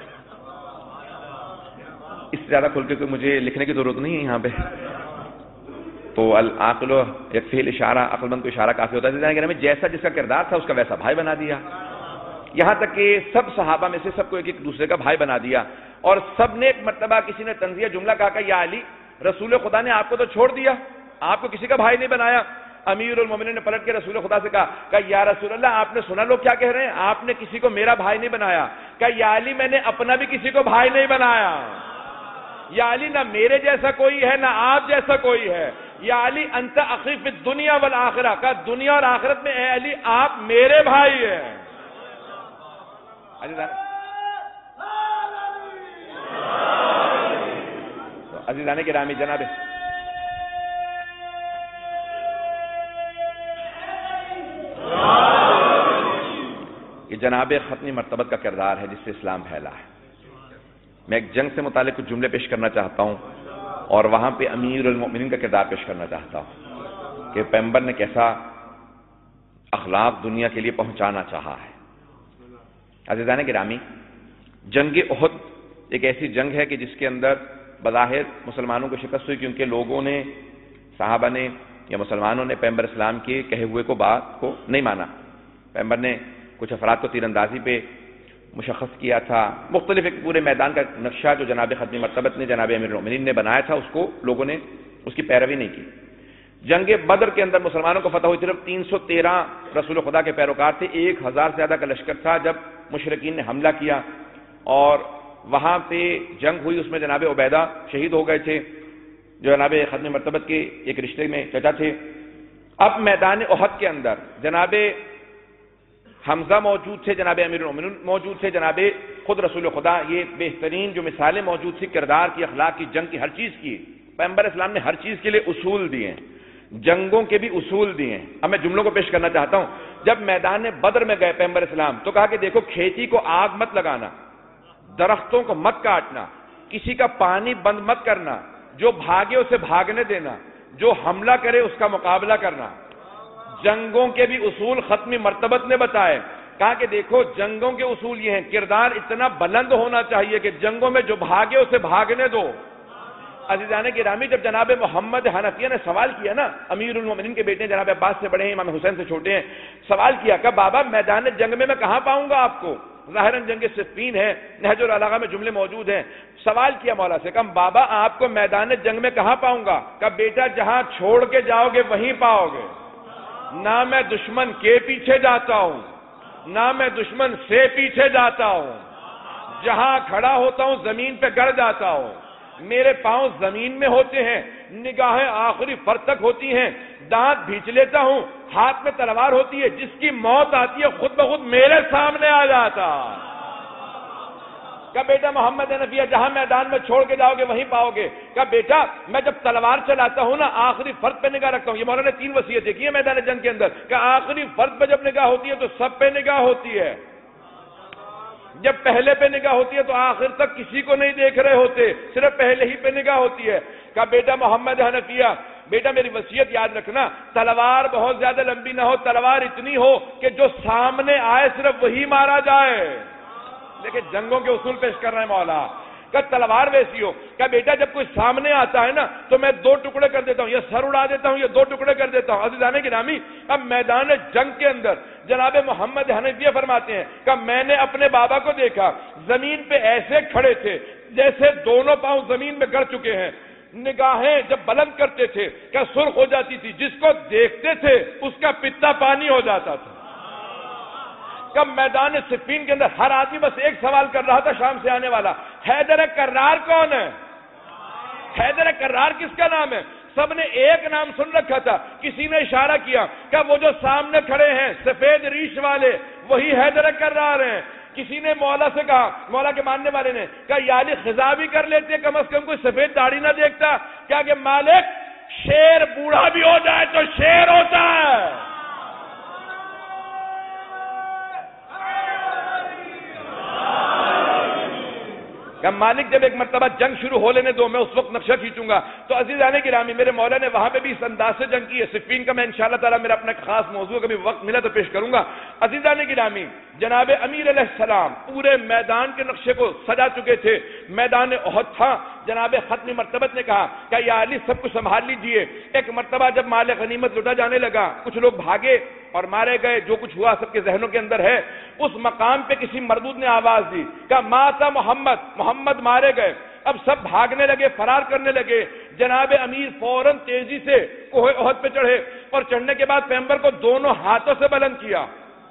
اس سے زیادہ کھل کے مجھے لکھنے کی ضرورت نہیں ہے یہاں پہ، تو العاقل یکفی الاشارہ، عقل مند کو اشارہ کافی ہوتا ہے. جیسا جس کا کردار تھا اس کا ویسا بھائی بنا دیا. یہاں تک کہ سب صحابہ میں سے سب کو ایک ایک دوسرے کا بھائی بنا دیا. اور سب نے ایک مرتبہ کسی نے طنزیہ جملہ کہا کہ یا علی، رسول خدا نے آپ کو تو چھوڑ دیا، آپ کو کسی کا بھائی نہیں بنایا. امیر المومنین نے پلٹ کے رسول خدا سے کہا یا رسول اللہ، آپ نے سنا لوگ کیا کہہ رہے ہیں، آپ نے کسی کو میرا بھائی نہیں بنایا. کہا یا علی میں نے اپنا بھی کسی کو بھائی نہیں بنایا. یا علی نہ میرے جیسا کوئی ہے نہ آپ جیسا کوئی ہے. یا علی انت اخی فی الدنیا والآخرہ، کہا دنیا اور آخرت میں اے علی آپ میرے بھائی ہیں. عزیزان گرامی، جناب یہ جناب ختمی مرتبت کا کردار ہے جس سے اسلام پھیلا ہے. میں ایک جنگ سے متعلق کچھ جملے پیش کرنا چاہتا ہوں اور وہاں پہ امیر المؤمنین کا کردار پیش کرنا چاہتا ہوں کہ پیغمبر نے کیسا اخلاق دنیا کے لیے پہنچانا چاہا ہے. عزیزان گرامی، جنگ احد ایک ایسی جنگ ہے کہ جس کے اندر بظاہر مسلمانوں کو شکست ہوئی، کیونکہ لوگوں نے، صحابہ نے یا مسلمانوں نے پیغمبر اسلام کے کہے ہوئے بات کو نہیں مانا. پیغمبر نے کچھ افراد کو تیر اندازی پہ مشخص کیا تھا. مختلف ایک پورے میدان کا نقشہ جو جناب ختمی مرتبت نے، جناب امیر المؤمنین نے بنایا تھا، اس کو لوگوں نے اس کی پیروی نہیں کی. جنگ بدر کے اندر مسلمانوں کو فتح ہوئی، صرف 313 رسول خدا کے پیروکار تھے. 1000 سے زیادہ کا لشکر تھا. جب مشرکین نے حملہ کیا اور وہاں پہ جنگ ہوئی، اس میں جناب عبیدہ شہید ہو گئے تھے جو جناب ختمی مرتبت کے ایک رشتے میں چچا تھے. اب میدان احد کے اندر جناب حمزہ موجود تھے، جناب امیر المؤمنین موجود تھے، جناب خود رسول خدا. یہ بہترین جو مثالیں موجود تھی کردار کی، اخلاق کی، جنگ کی، ہر چیز کی. پیغمبر اسلام نے ہر چیز کے لیے اصول دیے ہیں، جنگوں کے بھی اصول دیے ہیں. اب میں جملوں کو پیش کرنا چاہتا ہوں. جب میدان بدر میں گئے پیغمبر اسلام تو کہا کہ دیکھو کھیتی کو آگ مت لگانا، درختوں کو مت کاٹنا، کسی کا پانی بند مت کرنا، جو بھاگے اسے بھاگنے دینا، جو حملہ کرے اس کا مقابلہ کرنا. جنگوں کے بھی اصول ختمی مرتبت نے بتائے. کہا کہ دیکھو جنگوں کے اصول یہ ہیں، کردار اتنا بلند ہونا چاہیے کہ جنگوں میں جو بھاگے اسے بھاگنے دو. عزیزان گرامی، جب جناب محمد حنفیہ نے سوال کیا نا، امیر المؤمنین کے بیٹے جناب عباس سے بڑے ہیں، امام حسین سے چھوٹے ہیں، سوال کیا کہ بابا میدان جنگ میں کہاں پاؤں گا آپ کو؟ ظاہراً جنگ صفین ہے، نہج البلاغہ میں جملے موجود ہیں. سوال کیا مولا سے کہ بابا آپ کو میدان جنگ میں کہاں پاؤں گا؟ کہ بیٹا جہاں چھوڑ کے جاؤ گے وہیں پاؤ گے. نہ میں دشمن کے پیچھے جاتا ہوں، نہ میں دشمن سے پیچھے جاتا ہوں. جہاں کھڑا ہوتا ہوں زمین پہ گڑ جاتا ہوں. میرے پاؤں زمین میں ہوتے ہیں، نگاہیں آخری فر تک ہوتی ہیں، دانت بھینچ لیتا ہوں، ہاتھ میں تلوار ہوتی ہے، جس کی موت آتی ہے خود بخود میرے سامنے آ جاتا. کہ بیٹا محمد حنفیہ جہاں میدان میں چھوڑ کے جاؤ گے وہیں پاؤ گے. کہ بیٹا میں جب تلوار چلاتا ہوں نا آخری فرد پہ نگاہ رکھتا ہوں. یہ مولانا نے 3 وصیتیں کی ہیں میدان جنگ کے اندر کہ آخری فرد پہ جب نگاہ ہوتی ہے تو سب پہ نگاہ ہوتی ہے، جب پہلے پہ نگاہ ہوتی ہے تو آخر تک کسی کو نہیں دیکھ رہے ہوتے، صرف پہلے ہی پہ نگاہ ہوتی ہے. کہ بیٹا محمد حنفیہ، بیٹا میری وصیت یاد رکھنا، تلوار بہت زیادہ لمبی نہ ہو، تلوار اتنی ہو کہ جو سامنے آئے صرف وہی مارا جائے. دیکھیں جنگوں کے اصول پیش کر رہے ہیں مولا کہ تلوار ویسی ہو کہ بیٹا جب کوئی سامنے آتا ہے نا تو میں 2 ٹکڑے کر دیتا ہوں، یہ سر اڑا دیتا ہوں، یہ 2 ٹکڑے کر دیتا ہوں۔ عزیزان گرامی، اب میدان جنگ کے اندر جناب محمد حنفیہ فرماتے ہیں کہ میں نے اپنے بابا کو دیکھا زمین پہ ایسے کھڑے تھے جیسے دونوں پاؤں زمین میں گڑ چکے ہیں، نگاہیں جب بلند کرتے تھے کیا سرخ ہو جاتی تھی، جس کو دیکھتے تھے اس کا پتا پانی ہو جاتا تھا۔ کب میدان صفین کے اندر ہر آدمی بس ایک سوال کر رہا تھا شام سے آنے والا، حیدر کرار کون ہے؟ حیدر کرار کس کا نام ہے؟ سب نے ایک نام سن رکھا تھا، کسی نے اشارہ کیا کہ وہ جو سامنے کھڑے ہیں سفید ریش والے وہی حیدر کرار ہیں۔ کسی نے مولا سے کہا، مولا کے ماننے والے نے کہا یا علی خضا بھی کر لیتے، کم از کم کوئی سفید داڑھی نہ دیکھتا کیا کہ مالک شیر بوڑھا بھی ہو جائے تو شیر ہوتا ہے۔ کہ مالک جب ایک مرتبہ جنگ شروع ہو لینے دو، میں اس وقت نقشہ کھینچوں گا۔ تو عزیزان گرامی، میرے مولا نے وہاں پہ بھی اس انداز سے جنگ کی ہے۔ صفین کا میں انشاءاللہ تعالیٰ میرا اپنا خاص موضوع کبھی وقت ملا تو پیش کروں گا۔ عزیزان گرامی، جناب امیر علیہ السلام پورے میدان کے نقشے کو سجا چکے تھے۔ میدان احد تھا، جناب ختم مرتبت نے کہا کہ یا علی سب کچھ سنبھال لیجئے۔ ایک مرتبہ جب مال غنیمت لوٹا جانے لگا، کچھ لوگ بھاگے اور مارے گئے، جو کچھ ہوا سب کے ذہنوں کے اندر ہے۔ اس مقام پہ کسی مردود نے آواز دی کہ ماتا محمد، محمد مارے گئے۔ اب سب بھاگنے لگے، فرار کرنے لگے۔ جناب امیر فوراً تیزی سے کوہ احد پہ چڑھے اور چڑھنے کے بعد پیغمبر کو دونوں ہاتھوں سے بلند کیا۔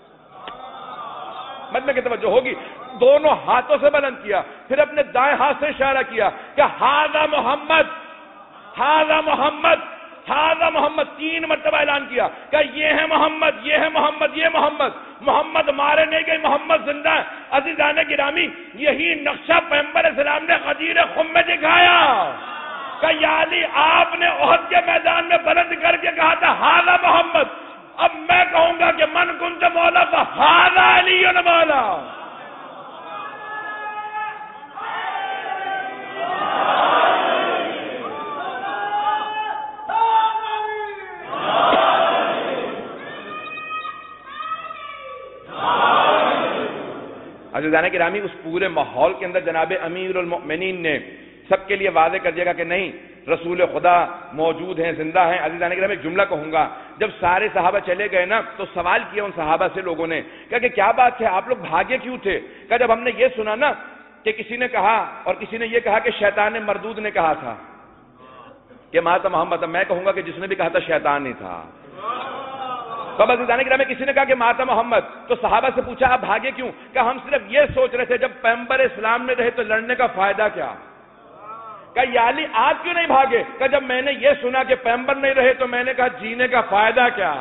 مجمع کی توجہ ہوگی، دونوں ہاتھوں سے بلند کیا، پھر اپنے دائیں ہاتھ سے اشارہ کیا کہ ہاذا محمد، ہاذا محمد، ہاذا محمد، 3 مرتبہ اعلان کیا کہ یہ ہے محمد، یہ ہے محمد، یہ محمد۔ محمد مارے نہیں گئے، محمد زندہ ہے۔ عزیزان گرامی، یہی نقشہ پیغمبر اسلام نے غدیر خم میں دکھایا کہ یا علی آپ نے احد کے میدان میں بلند کر کے کہا تھا ہاذا محمد۔ اب میں کہوں گا کہ من کنت مولا فہذا علی مولا۔ عزیزان گرامی، اس پورے ماحول کے اندر جناب امیر المؤمنین نے سب کے لیے واضح کر دیا کہ نہیں، رسول خدا موجود ہیں، زندہ ہیں۔ عزیزان گرامی، ایک جملہ کہوں گا، جب سارے صحابہ چلے گئے نا تو سوال کیا ان صحابہ سے لوگوں نے کہ کیا بات ہے، آپ لوگ بھاگے کیوں تھے؟ کہ جب ہم نے یہ سنا نا کہ کسی نے کہا اور کسی نے یہ کہا کہ شیطان مردود نے کہا تھا کہ ماتا محمد، میں کہوں گا کہ جس نے بھی کہا تھا شیطان ہی تھا۔ تو عزیزان گرامی، کسی نے کہا کہ ماتا محمد، تو صحابہ سے پوچھا آپ بھاگے کیوں؟ کہ ہم صرف یہ سوچ رہے تھے جب پیغمبر اسلام میں رہے تو لڑنے کا فائدہ کیا؟ کہ یا علی آپ کیوں نہیں بھاگے؟ کہ جب میں نے یہ سنا کہ پیغمبر نہیں رہے تو میں نے کہا جینے کا فائدہ کیا؟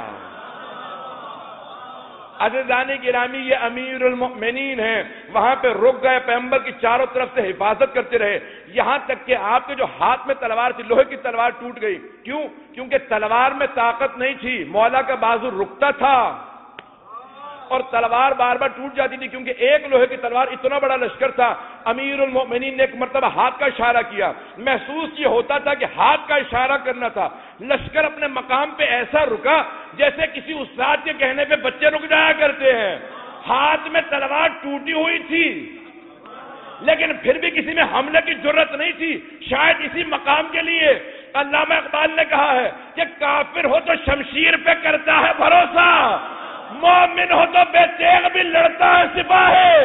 عزیزان گرامی، یہ امیر المؤمنین ہیں، وہاں پہ رک گئے، پیغمبر کی چاروں طرف سے حفاظت کرتے رہے، یہاں تک کہ آپ کے جو ہاتھ میں تلوار تھی، لوہے کی تلوار ٹوٹ گئی۔ کیوں؟ کیونکہ تلوار میں طاقت نہیں تھی، مولا کا بازو رکتا تھا اور تلوار بار بار ٹوٹ جاتی تھی، کیونکہ ایک لوہے کی تلوار، اتنا بڑا لشکر تھا۔ امیر المؤمنین نے ایک مرتبہ ہاتھ کا اشارہ کیا، محسوس یہ ہوتا تھا کہ ہاتھ کا اشارہ کرنا تھا، لشکر اپنے مقام پہ ایسا رکا جیسے کسی استاد کے کہنے پہ بچے رک جایا کرتے ہیں۔ ہاتھ میں تلوار ٹوٹی ہوئی تھی لیکن پھر بھی کسی میں حملے کی جرت نہیں تھی۔ شاید اسی مقام کے لیے علامہ اقبال نے کہا ہے کہ کافر ہو تو شمشیر پہ کرتا ہے بھروسہ، مومن ہو تو بے تیغ بھی لڑتا ہے سپاہی۔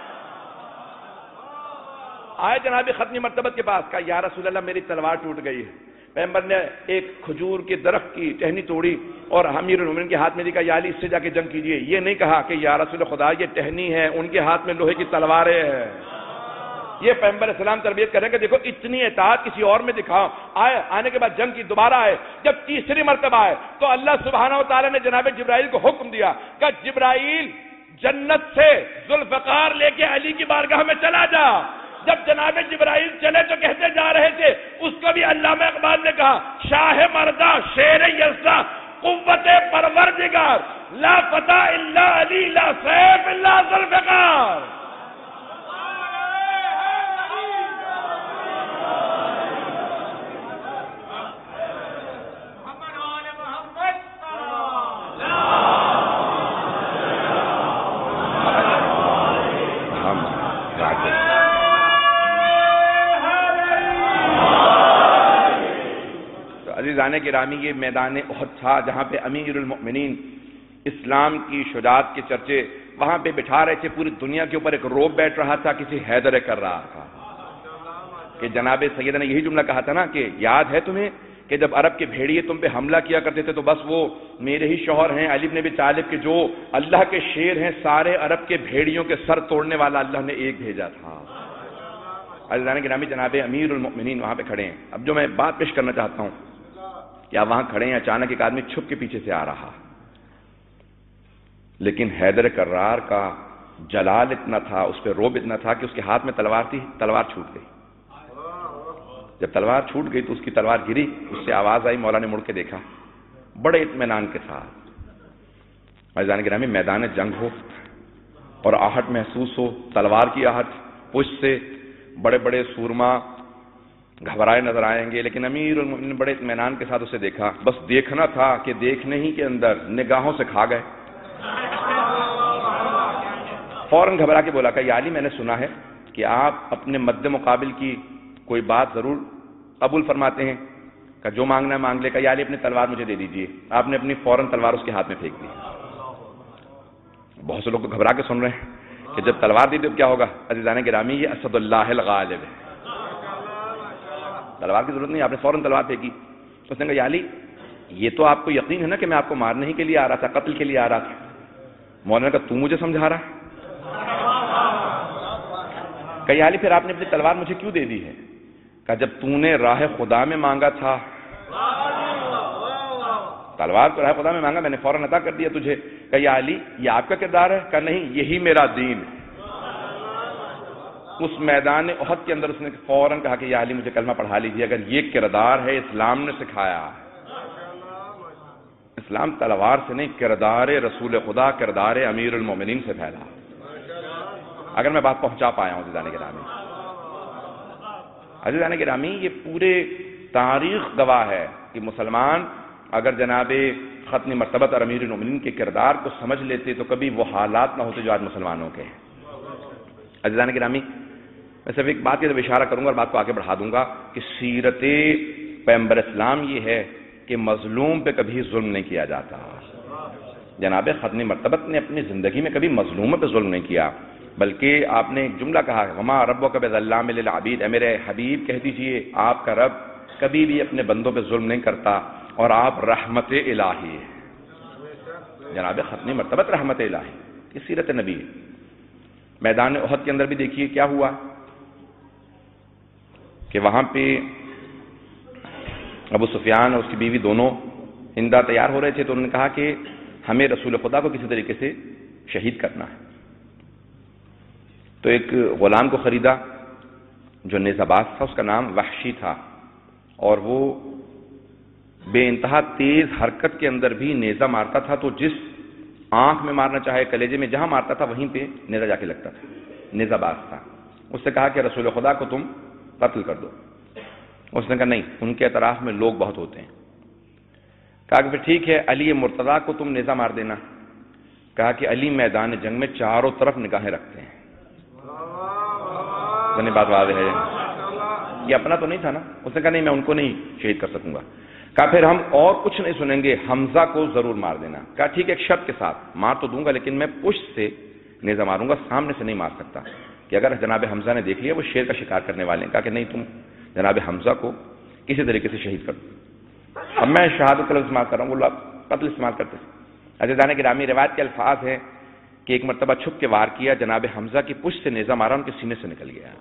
آئے جناب ختمی مرتبت کے پاس، کہا یا رسول اللہ میری تلوار ٹوٹ گئی ہے۔ پیغمبر نے ایک کھجور کے درخت کی ٹہنی توڑی اور امیر المؤمنین کے ہاتھ میں دی، کہا یا علی اس سے جا کے جنگ کیجئے۔ یہ نہیں کہا کہ یا رسول خدا یہ ٹہنی ہے، ان کے ہاتھ میں لوہے کی تلواریں ہیں۔ یہ پیغمبر اسلام تربیت کریں کہ دیکھو اتنی اطاعت کسی اور میں دکھاؤ۔ آنے کے بعد جنگ کی، دوبارہ آئے، جب تیسری مرتبہ آئے تو اللہ سبحانہ وتعالی نے جناب جبرائیل کو حکم دیا کہ جبرائیل جنت سے ذوالفقار لے کے علی کی بارگاہ میں چلا جا۔ جب جناب جبرائیل چلے تو کہتے جا رہے تھے، اس کو بھی علامہ اقبال نے کہا شاہ مردہ شیر یزدہ قوت پروردگار، لا فتح الا علی، لا سیف الا ذوالفقار۔ عزیزان گرامی یہ میدان احد تھا جہاں پہ امیر المؤمنین اسلام کی شجاعت کے چرچے وہاں پہ بٹھا رہے تھے. پوری دنیا کے اوپر ایک روب بیٹھ رہا تھا کسی حیدر کرار کا کہ جناب سیدنا نے یہی جملہ کہا تھا نا کہ یاد ہے تمہیں کہ جب عرب کے بھیڑیے تم پہ حملہ کیا کرتے تھے تو بس وہ میرے ہی شوہر ہیں علی بن ابی طالب کے جو اللہ کے شیر ہیں سارے عرب کے بھیڑیوں کے سر توڑنے والا اللہ نے ایک بھیجا تھا. عزیزان گرامی جناب امیر المؤمنین وہاں پہ کھڑے ہیں. اب جو میں بات پیش کرنا چاہتا ہوں کہ آپ وہاں کھڑے ہیں, اچانک ایک آدمی چھپ کے پیچھے سے آ رہا, لیکن حیدر کرار کا جلال اتنا تھا, اس پہ روب اتنا تھا کہ اس کے ہاتھ میں تلوار تھی, تلوار چھوٹ گئی. جب تلوار چھوٹ گئی تو اس کی تلوار گری, اس سے آواز آئی, مولا نے مڑ کے دیکھا بڑے اطمینان کے ساتھ. عزیزان گرامی میدان جنگ ہو اور آہٹ محسوس ہو, تلوار کی آہٹ, پشت سے بڑے بڑے سورما گھبرائے نظر آئیں گے, لیکن امیر المؤمنین نے بڑے اطمینان کے ساتھ اسے دیکھا. بس دیکھنا تھا کہ دیکھنے ہی کے اندر نگاہوں سے کھا گئے. فوراً گھبرا کے بولا کہ یا علی میں نے سنا ہے کہ آپ اپنے مد مقابل کی کوئی بات ضرور قبول فرماتے ہیں, کہ جو مانگنا ہے مانگ لے. کہ یا علی اپنی تلوار مجھے دے دیجئے. آپ نے اپنی فوراً تلوار اس کے ہاتھ میں پھینک دی. بہت سے لوگ تو گھبرا کے سن رہے ہیں کہ جب تلوار دی تو کیا ہوگا. عزیزان گرامی یہ اسد اللہ الغالب ہے, تلوار کی ضرورت نہیں, آپ نے فوراً تلوار پھینکی. اس نے کہا یا علی یہ تو آپ کو یقین ہے نا کہ میں آپ کو مارنے ہی کے لیے آ رہا تھا, قتل کے لیے آ رہا تھا. مولانا نے کہا تو مجھے سمجھا رہا ہے. کہ یا علی پھر آپ نے اپنی تلوار مجھے کیوں دے دی ہے. کہ جب تو نے راہ خدا میں مانگا تھا, تلوار تو راہ خدا میں مانگا, میں نے فوراً عطا کر دیا تجھے. کہ یا علی یہ آپ کا کردار ہے. کہ نہیں یہی میرا دین ہے. اس میدان احد کے اندر اس نے فوراً کہا کہ یا علی مجھے کلمہ پڑھا لیجیے, اگر یہ کردار ہے اسلام نے سکھایا. اسلام تلوار سے نہیں, کردار رسول خدا, کردار امیر المومنین سے پھیلا. اگر میں بات پہنچا پایا ہوں عزیزان گرامی. عزیزان گرامی یہ پورے تاریخ گواہ ہے کہ مسلمان اگر جناب ختم مرتبت اور امیر المومنین کے کردار کو سمجھ لیتے تو کبھی وہ حالات نہ ہوتے جو آج مسلمانوں کے ہیں. عزیزان گرامی میں صرف ایک بات کی طرف اشارہ کروں گا اور بات کو آگے بڑھا دوں گا کہ سیرت پیغمبر اسلام یہ ہے کہ مظلوم پہ کبھی ظلم نہیں کیا جاتا. جناب ختم مرتبت نے اپنی زندگی میں کبھی مظلوموں پہ ظلم نہیں کیا, بلکہ آپ نے ایک جملہ کہا وما ربک بظلام للعبید, اے میرے حبیب کہہ دیجئے آپ کا رب کبھی بھی اپنے بندوں پہ ظلم نہیں کرتا, اور آپ رحمت الہی ہے. جناب ختم مرتبت رحمت الہی کی سیرت نبی. میدان احد کے اندر بھی دیکھیے کیا ہوا کہ وہاں پہ ابو سفیان اور اس کی بیوی دونوں ہندا تیار ہو رہے تھے, تو انہوں نے کہا کہ ہمیں رسول خدا کو کسی طریقے سے شہید کرنا ہے. تو ایک غلام کو خریدا جو نیزہ باز تھا, اس کا نام وحشی تھا, اور وہ بے انتہا تیز حرکت کے اندر بھی نیزہ مارتا تھا. تو جس آنکھ میں مارنا چاہے, کلیجے میں جہاں مارتا تھا وہیں پہ نیزہ جا کے لگتا تھا. نیزہ باز تھا. اس سے کہا کہ رسول خدا کو تم قتل کر دو. اس نے کہا نہیں, ان کے اطراف میں لوگ بہت ہوتے ہیں. کہا کہ پھر ٹھیک ہے علی مرتضیٰ کو تم نیزہ مار دینا. کہا کہ علی میدان جنگ میں چاروں طرف نگاہیں رکھتے ہیں. بات واضح ہے, یہ اپنا تو نہیں تھا نا. اس نے کہا نہیں میں ان کو نہیں شہید کر سکوں گا. کہا پھر ہم اور کچھ نہیں سنیں گے, حمزہ کو ضرور مار دینا. کہا ٹھیک ہے, ایک شرط کے ساتھ, مار تو دوں گا لیکن میں پشت سے نیزہ ماروں گا, سامنے سے نہیں مار سکتا, کہ اگر جناب حمزہ نے دیکھ لیا وہ شیر کا شکار کرنے والے ہیں. کہا کہ نہیں, تم جناب حمزہ کو کسی طریقے سے شہید کر دو. اب میں شہادت کا لفظ استعمال کر رہا ہوں, وہ لوگ قتل استعمال کرتے تھے. عزیزان گرامی روایت کے الفاظ ہیں کہ ایک مرتبہ چھپ کے وار کیا, جناب حمزہ کی پشت سے نیزہ مارا, ان کے سینے سے نکل گیا.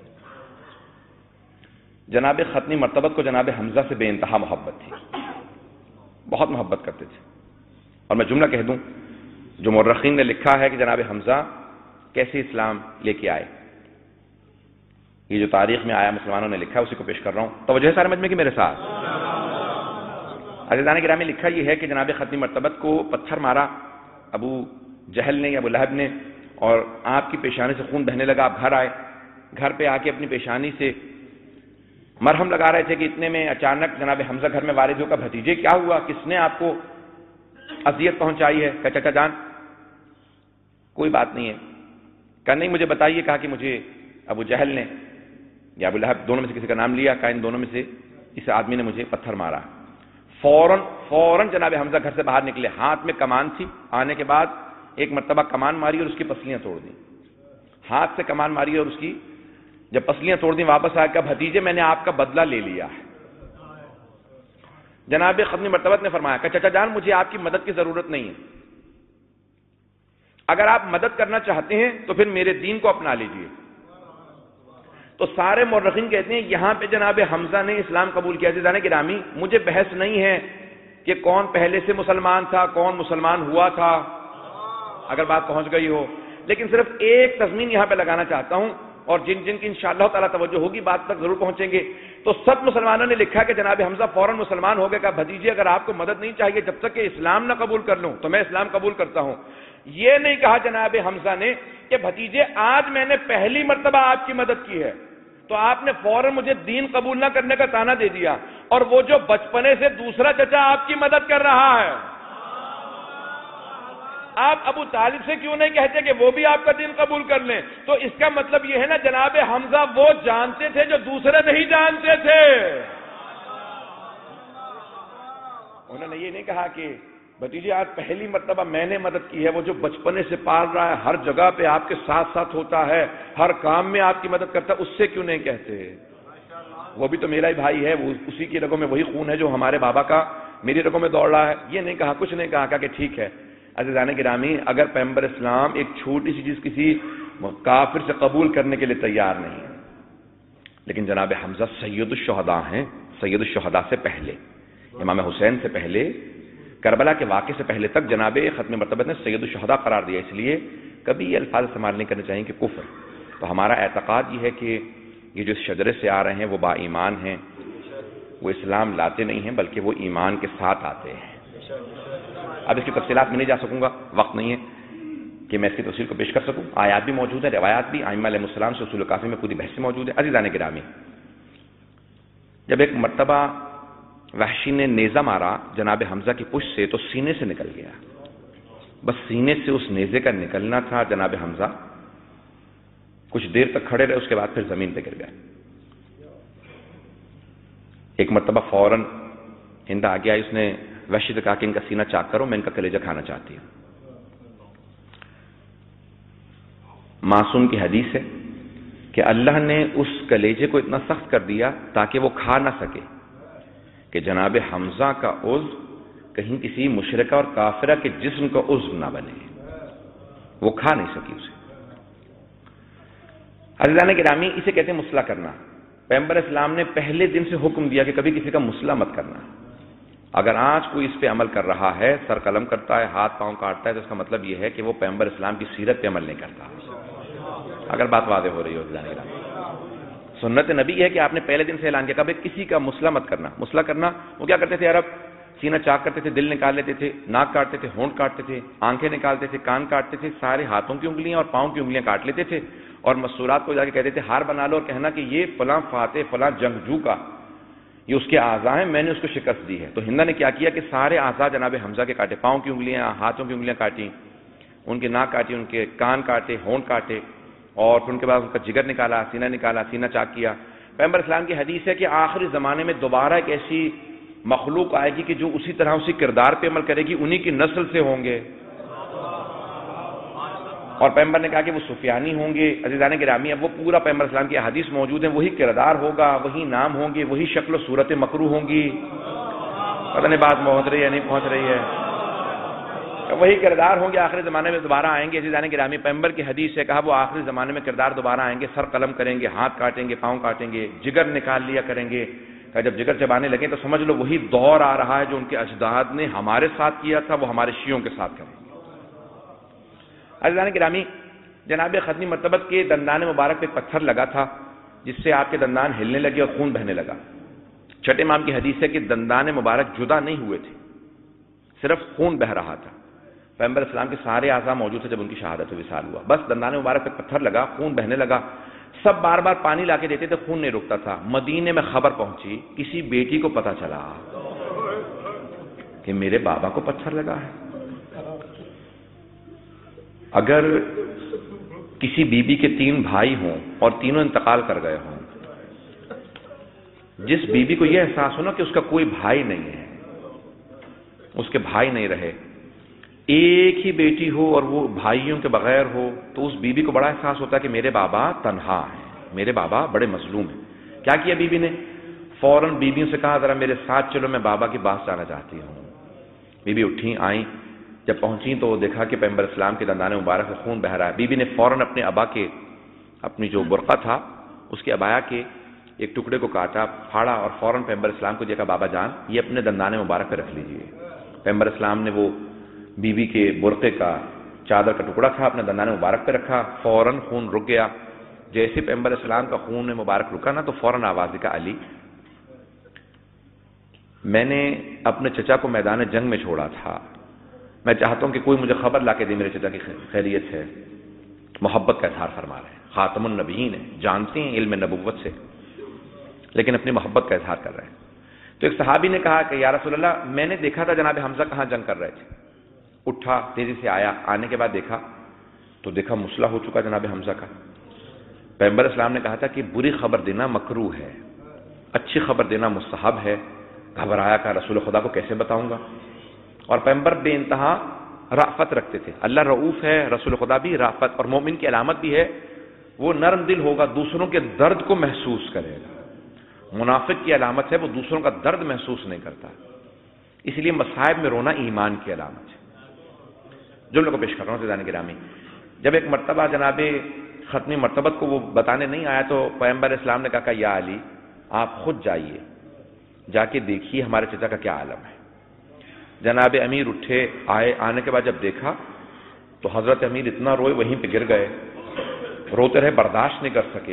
جناب ختمی مرتبت کو جناب حمزہ سے بے انتہا محبت تھی, بہت محبت کرتے تھے. اور میں جملہ کہہ دوں جو مورخین نے لکھا ہے کہ جناب حمزہ کیسے اسلام لے کے آئے, یہ جو تاریخ میں آیا مسلمانوں نے لکھا, اسی کو پیش کر رہا ہوں. توجہ ہے سارے مجمع کی میرے ساتھ. عزیزان گرامی لکھا یہ ہے کہ جناب ختمی مرتبت کو پتھر مارا ابو جہل نے, ابو لہب نے, اور آپ کی پیشانی سے خون بہنے لگا. آپ گھر آئے, گھر پہ آ کے اپنی پیشانی سے مرہم لگا رہے تھے کہ اتنے میں اچانک جناب حمزہ گھر میں وارد ہو کر بھتیجے کیا ہوا, کس نے آپ کو اذیت پہنچائی ہے؟ کہ چچا جان کوئی بات نہیں ہے. کہا نہیں مجھے بتائیے. کہا کہ مجھے ابو جہل نے یا ابو لہب, دونوں میں سے کسی کا نام لیا, کہا ان دونوں میں سے اس آدمی نے مجھے پتھر مارا. فوراً جناب حمزہ گھر سے باہر نکلے، ہاتھ میں کمان تھی، آنے کے بعد ایک مرتبہ کمان ماری اور اس کی پسلیاں توڑ دیں، ہاتھ سے کمان ماری اور اس کی جب پسلیاں توڑ دیں واپس آ کر بھتیجے میں نے آپ کا بدلہ لے لیا ہے۔ جناب ختمی مرتبت نے فرمایا کہ چچا جان مجھے آپ کی مدد کی ضرورت نہیں ہے، اگر آپ مدد کرنا چاہتے ہیں تو پھر میرے دین کو اپنا لیجئے۔ تو سارے مورخین کہتے ہیں یہاں پہ جناب حمزہ نے اسلام قبول کیا۔ عزیزان گرامی مجھے بحث نہیں ہے کہ کون پہلے سے مسلمان تھا، کون مسلمان ہوا تھا، اگر بات پہنچ گئی ہو، لیکن صرف ایک تضمین یہاں پہ لگانا چاہتا ہوں، اور جن کی انشاءاللہ تعالیٰ توجہ ہوگی بات تک ضرور پہنچیں گے۔ تو سب مسلمانوں نے لکھا کہ جناب حمزہ فوراً مسلمان ہو گئے، کہا بھتیجے اگر آپ کو مدد نہیں چاہیے جب تک کہ اسلام نہ قبول کر لوں تو میں اسلام قبول کرتا ہوں۔ یہ نہیں کہا جناب حمزہ نے کہ بھتیجے آج میں نے پہلی مرتبہ آپ کی مدد کی ہے تو آپ نے فوراً مجھے دین قبول نہ کرنے کا طعنہ دے دیا، اور وہ جو بچپنے سے دوسرا چچا آپ کی مدد کر رہا ہے، آپ ابو طالب سے کیوں نہیں کہتے کہ وہ بھی آپ کا دین قبول کر لیں؟ تو اس کا مطلب یہ ہے نا جناب حمزہ وہ جانتے تھے جو دوسرے نہیں جانتے تھے۔ انہوں نے یہ نہیں کہا کہ بھتیجے آج پہلی مرتبہ میں نے مدد کی ہے، وہ جو بچپنے سے پال رہا ہے، ہر جگہ پہ آپ کے ساتھ ساتھ ہوتا ہے، ہر کام میں آپ کی مدد کرتا ہے، اس سے کیوں نہیں کہتے؟ وہ بھی تو میرا ہی بھائی ہے، وہ اسی کی رگوں میں وہی خون ہے جو ہمارے بابا کا میری رگوں میں دوڑ رہا ہے۔ یہ نہیں کہا، کچھ نہیں کہا، کہا کہ ٹھیک ہے۔ عزیزان گرامی اگر پیغمبر اسلام ایک چھوٹی سی چیز کسی کافر سے قبول کرنے کے لیے تیار نہیں ہے، لیکن جناب حمزہ سید الشہداء ہیں، سید الشہداء سے پہلے، امام حسین سے پہلے، کربلا کے واقعے سے پہلے تک جناب ختم مرتبت نے سید الشہداء قرار دیا۔ اس لیے کبھی یہ الفاظ استعمال نہیں کرنے چاہیے کہ کفر۔ تو ہمارا اعتقاد یہ ہے کہ یہ جو اس شجرے سے آ رہے ہیں وہ با ایمان ہیں، وہ اسلام لاتے نہیں ہیں بلکہ وہ ایمان کے ساتھ آتے ہیں۔ اب اس کی تفصیلات میں نہیں جا سکوں گا، وقت نہیں ہے کہ میں اس کی تفصیل کو پیش کر سکوں۔ آیات بھی موجود ہیں، روایات بھی، ائمہ علیہ السلام سے اصول کافی میں پوری بحث موجود ہے۔ عزیزان گرامی جب ایک مرتبہ وحشی نے نیزہ مارا جناب حمزہ کی پشت سے تو سینے سے نکل گیا، بس سینے سے اس نیزے کا نکلنا تھا۔ جناب حمزہ کچھ دیر تک کھڑے رہے، اس کے بعد پھر زمین پہ گر گئے۔ ایک مرتبہ فوراً ہند آگے آئی، اس نے وحشی سے کہا کہ ان کا سینہ چاک کرو، میں ان کا کلیجہ کھانا چاہتی ہوں۔ معصوم کی حدیث ہے کہ اللہ نے اس کلیجے کو اتنا سخت کر دیا تاکہ وہ کھا نہ سکے، کہ جناب حمزہ کا عضو کہیں کسی مشرکہ اور کافرہ کے جسم کا عضو نہ بنے، وہ کھا نہیں سکی اسے۔ عزیزان گرامی اسے کہتے ہیں مسلح کرنا۔ پیغمبر اسلام نے پہلے دن سے حکم دیا کہ کبھی کسی کا مسلح مت کرنا۔ اگر آج کوئی اس پہ عمل کر رہا ہے، سر قلم کرتا ہے، ہاتھ پاؤں کاٹتا ہے، تو اس کا مطلب یہ ہے کہ وہ پیغمبر اسلام کی سیرت پہ عمل نہیں کرتا۔ اگر بات واضح ہو رہی ہو عزیزان گرامی، سنت نبی یہ ہے کہ آپ نے پہلے دن سے اعلان کیا کہ کسی کا مسلح مت کرنا۔ مسلح کرنا وہ کیا کرتے تھے عرب؟ سینہ چاک کرتے تھے، دل نکال لیتے تھے، ناک کاٹتے تھے، ہونٹ کاٹتے تھے، آنکھیں نکالتے تھے، کان کاٹتے تھے، سارے ہاتھوں کی انگلیاں اور پاؤں کی انگلیاں کاٹ لیتے تھے، اور مستورات کو جا کے کہتے تھے ہار بنا لو، اور کہنا کہ یہ فلاں فاتح فلاں جنگجو کا یہ اس کے اعضاء ہیں، میں نے اس کو شکست دی ہے۔ تو ہندا نے کیا کیا کہ سارے اعضاء جناب حمزہ کے کاٹے، پاؤں کی انگلیاں، ہاتھوں کی انگلیاں کاٹی، ان کے ناک کاٹی، ان کے کان کاٹے، ہونٹ کاٹے، اور پھر ان کے بعد ان کا جگر نکالا، سینہ چاک کیا۔ پیغمبر اسلام کی حدیث ہے کہ آخری زمانے میں دوبارہ ایک ایسی مخلوق آئے گی کہ جو اسی طرح اسی کردار پہ عمل کرے گی، انہی کی نسل سے ہوں گے، اور پیغمبر نے کہا کہ وہ سفیانی ہوں گے۔ عزیزان گرامی اب وہ پورا پیغمبر اسلام کی حدیث موجود ہیں، وہی کردار ہوگا، وہی نام ہوں گے، وہی شکل و صورت مکروہ ہوں گی۔ پتہ نہیں بات پہنچ رہی ہے نہیں پہنچ رہی ہے، وہی کردار ہوں گے، آخری زمانے میں دوبارہ آئیں گے۔ عزیزان گرامی پیغمبر کی حدیث سے کہا وہ آخری زمانے میں کردار دوبارہ آئیں گے، سر قلم کریں گے، ہاتھ کاٹیں گے، پاؤں کاٹیں گے، جگر نکال لیا کریں گے۔ جب جگر چبانے لگیں تو سمجھ لو وہی دور آ رہا ہے جو ان کے اجداد نے ہمارے ساتھ کیا تھا، وہ ہمارے شیعوں کے ساتھ کریں گے۔ عزیزان گرامی جناب ختمی مرتبت کے دندان مبارک پہ پتھر لگا تھا جس سے آپ کے دندان ہلنے لگے اور خون بہنے لگا۔ چھٹے امام کی حدیث ہے کہ دندان مبارک جدا نہیں ہوئے تھے، صرف خون بہ رہا تھا۔ پیغمبر اسلام کے سارے اعضاء موجود تھے جب ان کی شہادت و وصال ہوا، بس دندان مبارک پہ پتھر لگا، خون بہنے لگا۔ سب بار بار پانی لا کے دیتے تھے، خون نہیں رکتا تھا۔ مدینے میں خبر پہنچی، کسی بیٹی کو پتا چلا کہ میرے بابا کو پتھر لگا ہے۔ اگر کسی بیوی کے 3 بھائی ہوں اور تینوں انتقال کر گئے ہوں، جس بیوی کو یہ احساس ہونا کہ اس کا کوئی بھائی نہیں ہے، اس کے بھائی نہیں رہے، ایک ہی بیٹی ہو اور وہ بھائیوں کے بغیر ہو، تو اس بیوی کو بڑا احساس ہوتا ہے کہ میرے بابا تنہا ہیں، میرے بابا بڑے مظلوم ہیں۔ کیا کیا بیوی نے؟ فوراً بیویوں سے کہا ذرا میرے ساتھ چلو، میں بابا کی بات جانا چاہتی ہوں۔ بیوی اٹھیں آئیں، جب پہنچیں تو دیکھا کہ پیغمبر اسلام کے دندان مبارک سے خون بہہ رہا ہے۔ بیوی نے فوراً اپنے ابا کے، اپنی جو برقع تھا اس کے عبایا کے ایک ٹکڑے کو کاٹا، پھاڑا اور فوراً پیغمبر اسلام کو دیکھا بابا جان یہ اپنے دندان مبارک پہ رکھ لیجئے۔ پیغمبر اسلام نے وہ بیوی کے برقعے کا چادر کا ٹکڑا تھا اپنے دندان مبارک پہ رکھا، فوراً خون رک گیا۔ جیسے پیغمبر اسلام کا خون مبارک رکا نا تو فوراً آواز دی کہ علی میں نے اپنے چچا کو میدان جنگ میں چھوڑا تھا، میں چاہتا ہوں کہ کوئی مجھے خبر لا کے دے میرے چچا کی خیریت ہے۔ محبت کا اظہار فرما رہے ہیں، خاتم النبیین ہیں، جانتے ہیں علم نبوت سے، لیکن اپنی محبت کا اظہار کر رہے ہیں۔ تو ایک صحابی نے کہا کہ یا رسول اللہ میں نے دیکھا تھا جناب حمزہ کہاں جنگ کر رہے تھے۔ اٹھا تیزی سے آیا، آنے کے بعد دیکھا تو دیکھا مسلح ہو چکا جناب حمزہ کا۔ پیغمبر اسلام نے کہا تھا کہ بری خبر دینا مکروہ ہے، اچھی خبر دینا مستحب ہے۔ گھبرایا کہ رسول خدا کو کیسے بتاؤں گا، اور پیغمبر بے انتہا رافت رکھتے تھے۔ اللہ رؤوف ہے، رسول خدا بھی رافت، اور مومن کی علامت بھی ہے وہ نرم دل ہوگا، دوسروں کے درد کو محسوس کرے گا۔ منافق کی علامت ہے وہ دوسروں کا درد محسوس نہیں کرتا، اس لیے مصائب میں رونا ایمان کی علامت ہے۔ جملے کو پیش کر رہا ہوں عزیزان گرامی، جب ایک مرتبہ جناب ختمی مرتبت کو وہ بتانے نہیں آیا تو پیغمبر اسلام نے کہا کہ یا علی آپ خود جائیے، جا کے دیکھیے ہمارے چچا کا کیا عالم ہے۔ جناب امیر اٹھے آئے، آنے کے بعد جب دیکھا تو حضرت امیر اتنا روئے وہیں پہ گر گئے، روتے رہے، برداشت نہیں کر سکے۔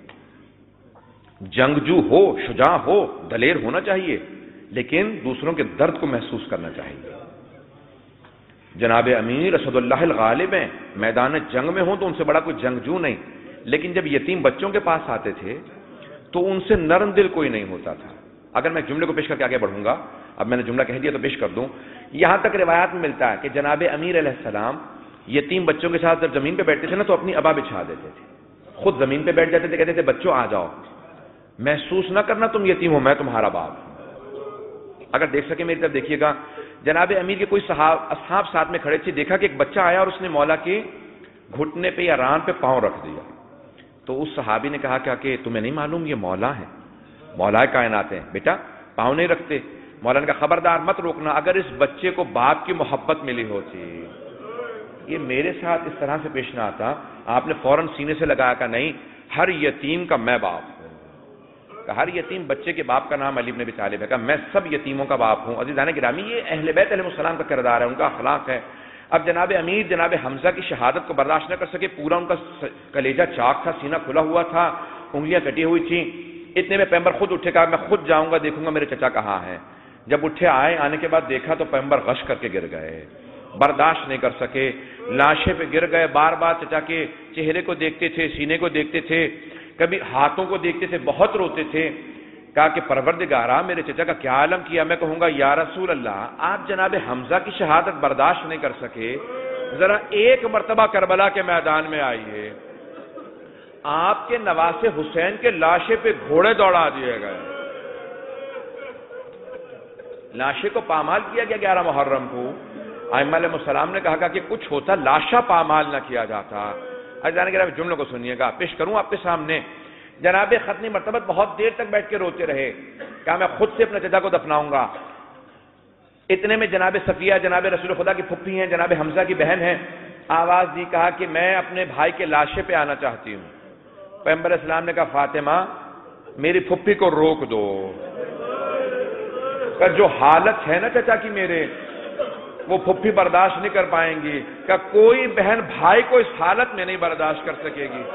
جنگجو ہو، شجاع ہو، دلیر ہونا چاہیے، لیکن دوسروں کے درد کو محسوس کرنا چاہیے۔ جناب امیر اسد اللہ الغالب ہیں، میدان جنگ میں ہوں تو ان سے بڑا کوئی جنگجو نہیں، لیکن جب یتیم بچوں کے پاس آتے تھے تو ان سے نرم دل کوئی نہیں ہوتا تھا۔ اگر میں جملے کو پیش کر کے آگے بڑھوں گا، اب میں نے جملہ کہہ دیا تو پیش کر دوں، یہاں تک روایات میں ملتا ہے کہ جناب امیر علیہ السلام یتیم بچوں کے ساتھ جب زمین پہ بیٹھتے تھے نا تو اپنی ابا بچھا دیتے تھے، خود زمین پہ بیٹھ جاتے تھے، کہتے تھے بچوں آ جاؤ، محسوس نہ کرنا تم یتیم ہو، میں تمہارا باپ ہوں۔ اگر دیکھ سکے میری طرف دیکھیے گا، جناب امیر کے کوئی اصحاب ساتھ میں کھڑے تھے، دیکھا کہ ایک بچہ آیا اور اس نے مولا کے گھٹنے پہ یا ران پہ پاؤں رکھ دیا، تو اس صحابی نے کہا کہ تمہیں نہیں معلوم یہ مولا ہے، مولا کائنات ہیں، بیٹا پاؤں نہیں رکھتے۔ مولا نے کہا خبردار مت روکنا، اگر اس بچے کو باپ کی محبت ملی ہوتی یہ میرے ساتھ اس طرح سے پیش نہ آتا۔ آپ نے فوراً سینے سے لگایا کہ نہیں، ہر یتیم کا میں باپ ہوں، کہ ہر یتیم بچے کے باپ کا نام علی بن ابی طالب ہے، کہ میں سب یتیموں کا باپ ہوں۔ عزیزان گرامی یہ اہل بیت علیہ السلام کا کردار ہے، ان کا اخلاق ہے۔ اب جناب امیر جناب حمزہ کی شہادت کو برداشت نہ کر سکے، پورا ان کا کلیجہ چاک تھا، سینہ کھلا ہوا تھا، انگلیاں کٹی ہوئی تھیں۔ اتنے میں پیغمبر خود اٹھے، کہا میں خود جاؤں گا، دیکھوں گا میرے چچا کہاں ہے۔ جب اٹھے آئے، آنے کے بعد دیکھا تو پیغمبر غش کر کے گر گئے، برداشت نہیں کر سکے، لاشے پہ گر گئے، بار بار چچا کے چہرے کو دیکھتے تھے، سینے کو دیکھتے تھے، کبھی ہاتھوں کو دیکھتے تھے، بہت روتے تھے۔ کہا کہ پروردگارا میرے چچا کا کیا عالم کیا، میں کہوں گا یا رسول اللہ آپ جناب حمزہ کی شہادت برداشت نہیں کر سکے، ذرا ایک مرتبہ کربلا کے میدان میں آئیے، آپ کے نواسے حسین کے لاشے پہ گھوڑے دوڑا دیے گئے، لاشے کو پامال کیا گیا 11 محرم کو۔ ائمہ علیہ السلام نے کہا کہ کچھ ہوتا لاشا پامال نہ کیا جاتا۔ جانے کے جملوں کو سنیے گا، پیش کروں آپ کے سامنے۔ جناب ختمی مرتبت بہت دیر تک بیٹھ کے روتے رہے، کہا میں خود سے اپنے چچا کو دفناؤں گا۔ اتنے میں جناب صفیہ جناب رسول خدا کی پھپھی ہیں، جناب حمزہ کی بہن ہیں، آواز دی، کہا کہ میں اپنے بھائی کے لاشے پہ آنا چاہتی ہوں۔ پیغمبر اسلام نے کہا فاطمہ میری پھپھی کو روک دو، کہ جو حالت ہے نا چچا کی میرے، وہ پھپھی برداشت نہیں کر پائیں گی، کہ کوئی بہن بھائی کو اس حالت میں نہیں برداشت کر سکے گی۔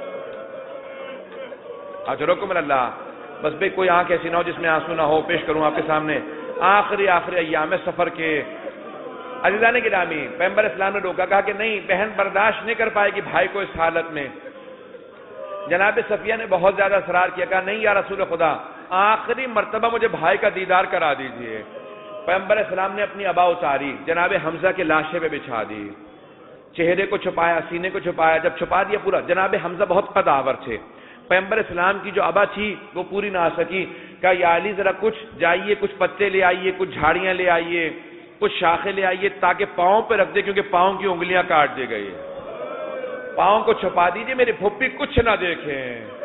اجرکم اللہ، بس بھئی کوئی آنکھ ایسی نہ ہو جس میں آنسو نہ ہو۔ پیش کروں آپ کے سامنے آخری ایام سفر کے عزیزان گرامی، پیغمبر اسلام نے روکا، کہا کہ نہیں بہن برداشت نہیں کر پائے گی بھائی کو اس حالت میں۔ جناب صفیہ نے بہت زیادہ اصرار کیا، کہا نہیں یا رسول خدا آخری مرتبہ مجھے بھائی کا دیدار کرا دیجئے۔ پیغمبر اسلام نے اپنی ابا اتاری، جناب حمزہ کے لاشے پہ بچھا دی، چہرے کو چھپایا، سینے کو چھپایا، جب چھپا دیا پورا، جناب حمزہ بہت قدآور تھے، پیغمبر اسلام کی جو ابا تھی وہ پوری نہ آ سکی، کہا یا علی ذرا کچھ جائیے، کچھ پتے لے آئیے، کچھ جھاڑیاں لے آئیے، کچھ شاخیں لے آئیے تاکہ پاؤں پہ رکھ دے، کیونکہ پاؤں کی انگلیاں کاٹ دی گئی ہیں، پاؤں کو چھپا دیجئے، میری پھپھی کچھ نہ دیکھیں۔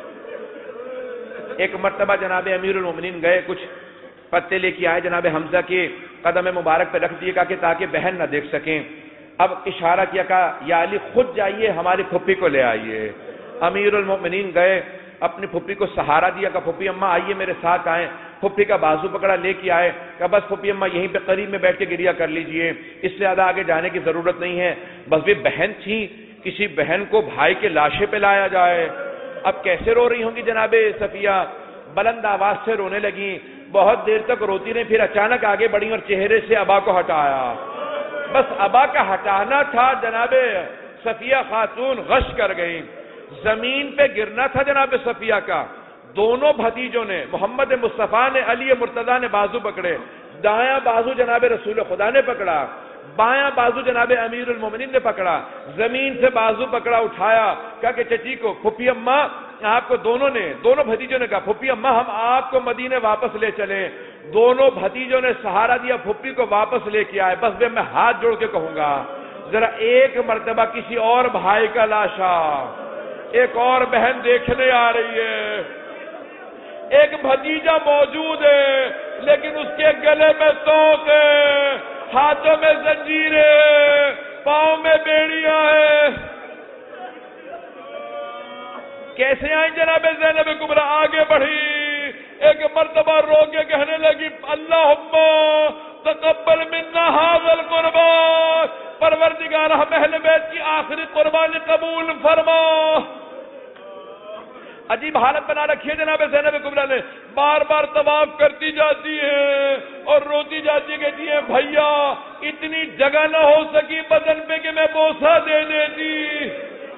ایک مرتبہ جناب امیر المومنین گئے، کچھ پتے لے کے آئے، جناب حمزہ کے قدم مبارک پہ رکھ دیے گا کہ تاکہ بہن نہ دیکھ سکیں۔ اب اشارہ کیا، کہا یا علی خود جائیے ہماری پھپھی کو لے آئیے۔ امیر المومنین گئے، اپنی پھپھی کو سہارا دیا، کہا پھپھی اماں آئیے میرے ساتھ آئیں، پھپھی کا بازو پکڑا لے کے آئے، کہا بس پھپھی اماں یہیں پہ قریب میں بیٹھ کے گریا کر لیجئے، اس سے زیادہ آگے جانے کی ضرورت نہیں ہے۔ بس بھی بہن تھی، کسی بہن کو بھائی کے لاشے پہ لایا جائے، اب کیسے رو رہی ہوں گی جناب صفیہ، بلند آواز سے رونے لگیں، بہت دیر تک روتی رہیں، پھر اچانک آگے بڑھیں اور چہرے سے ابا کو ہٹایا، بس ابا کا ہٹانا تھا، جناب صفیہ خاتون غش کر گئیں، زمین پہ گرنا تھا جناب صفیہ کا، دونوں بھتیجوں نے، محمد مصطفیٰ نے، علی مرتضیٰ نے بازو پکڑے، دایاں بازو جناب رسول خدا نے پکڑا، بایاں بازو جناب امیر المومنین نے پکڑا، زمین سے بازو پکڑا اٹھایا، کہا کہ چچی کو، پھپھی اماں آپ کو دونوں بھتیجوں نے کہا پھپھی اماں ہم آپ کو مدینے واپس لے چلیں، دونوں بھتیجوں نے سہارا دیا، پھپھی کو واپس لے کے آئے۔ بس میں ہاتھ جوڑ کے کہوں گا ذرا ایک مرتبہ کسی اور بھائی کا لاشا ایک اور بہن دیکھنے آ رہی ہے، ایک بھتیجا موجود ہے لیکن اس کے گلے میں توق ہے، ہاتھوں میں زنجیریں، پاؤں میں بیڑیاں ہیں، کیسے آئیں جناب زینب کبریٰ؟ آگے بڑھی، ایک مرتبہ رو کے کہنے لگی اللہم تقبل منا ھذا القربان، پروردگار ہم اہل بیت کی آخری قربانی قبول فرما۔ عجیب حالت بنا رکھی ہے جناب زینب کبریٰ نے، بار بار طواف کرتی جاتی ہے اور روتی جاتی ہے کہ جی بھیا اتنی جگہ نہ ہو سکی بدن پہ کہ میں بوسہ دے دیتی،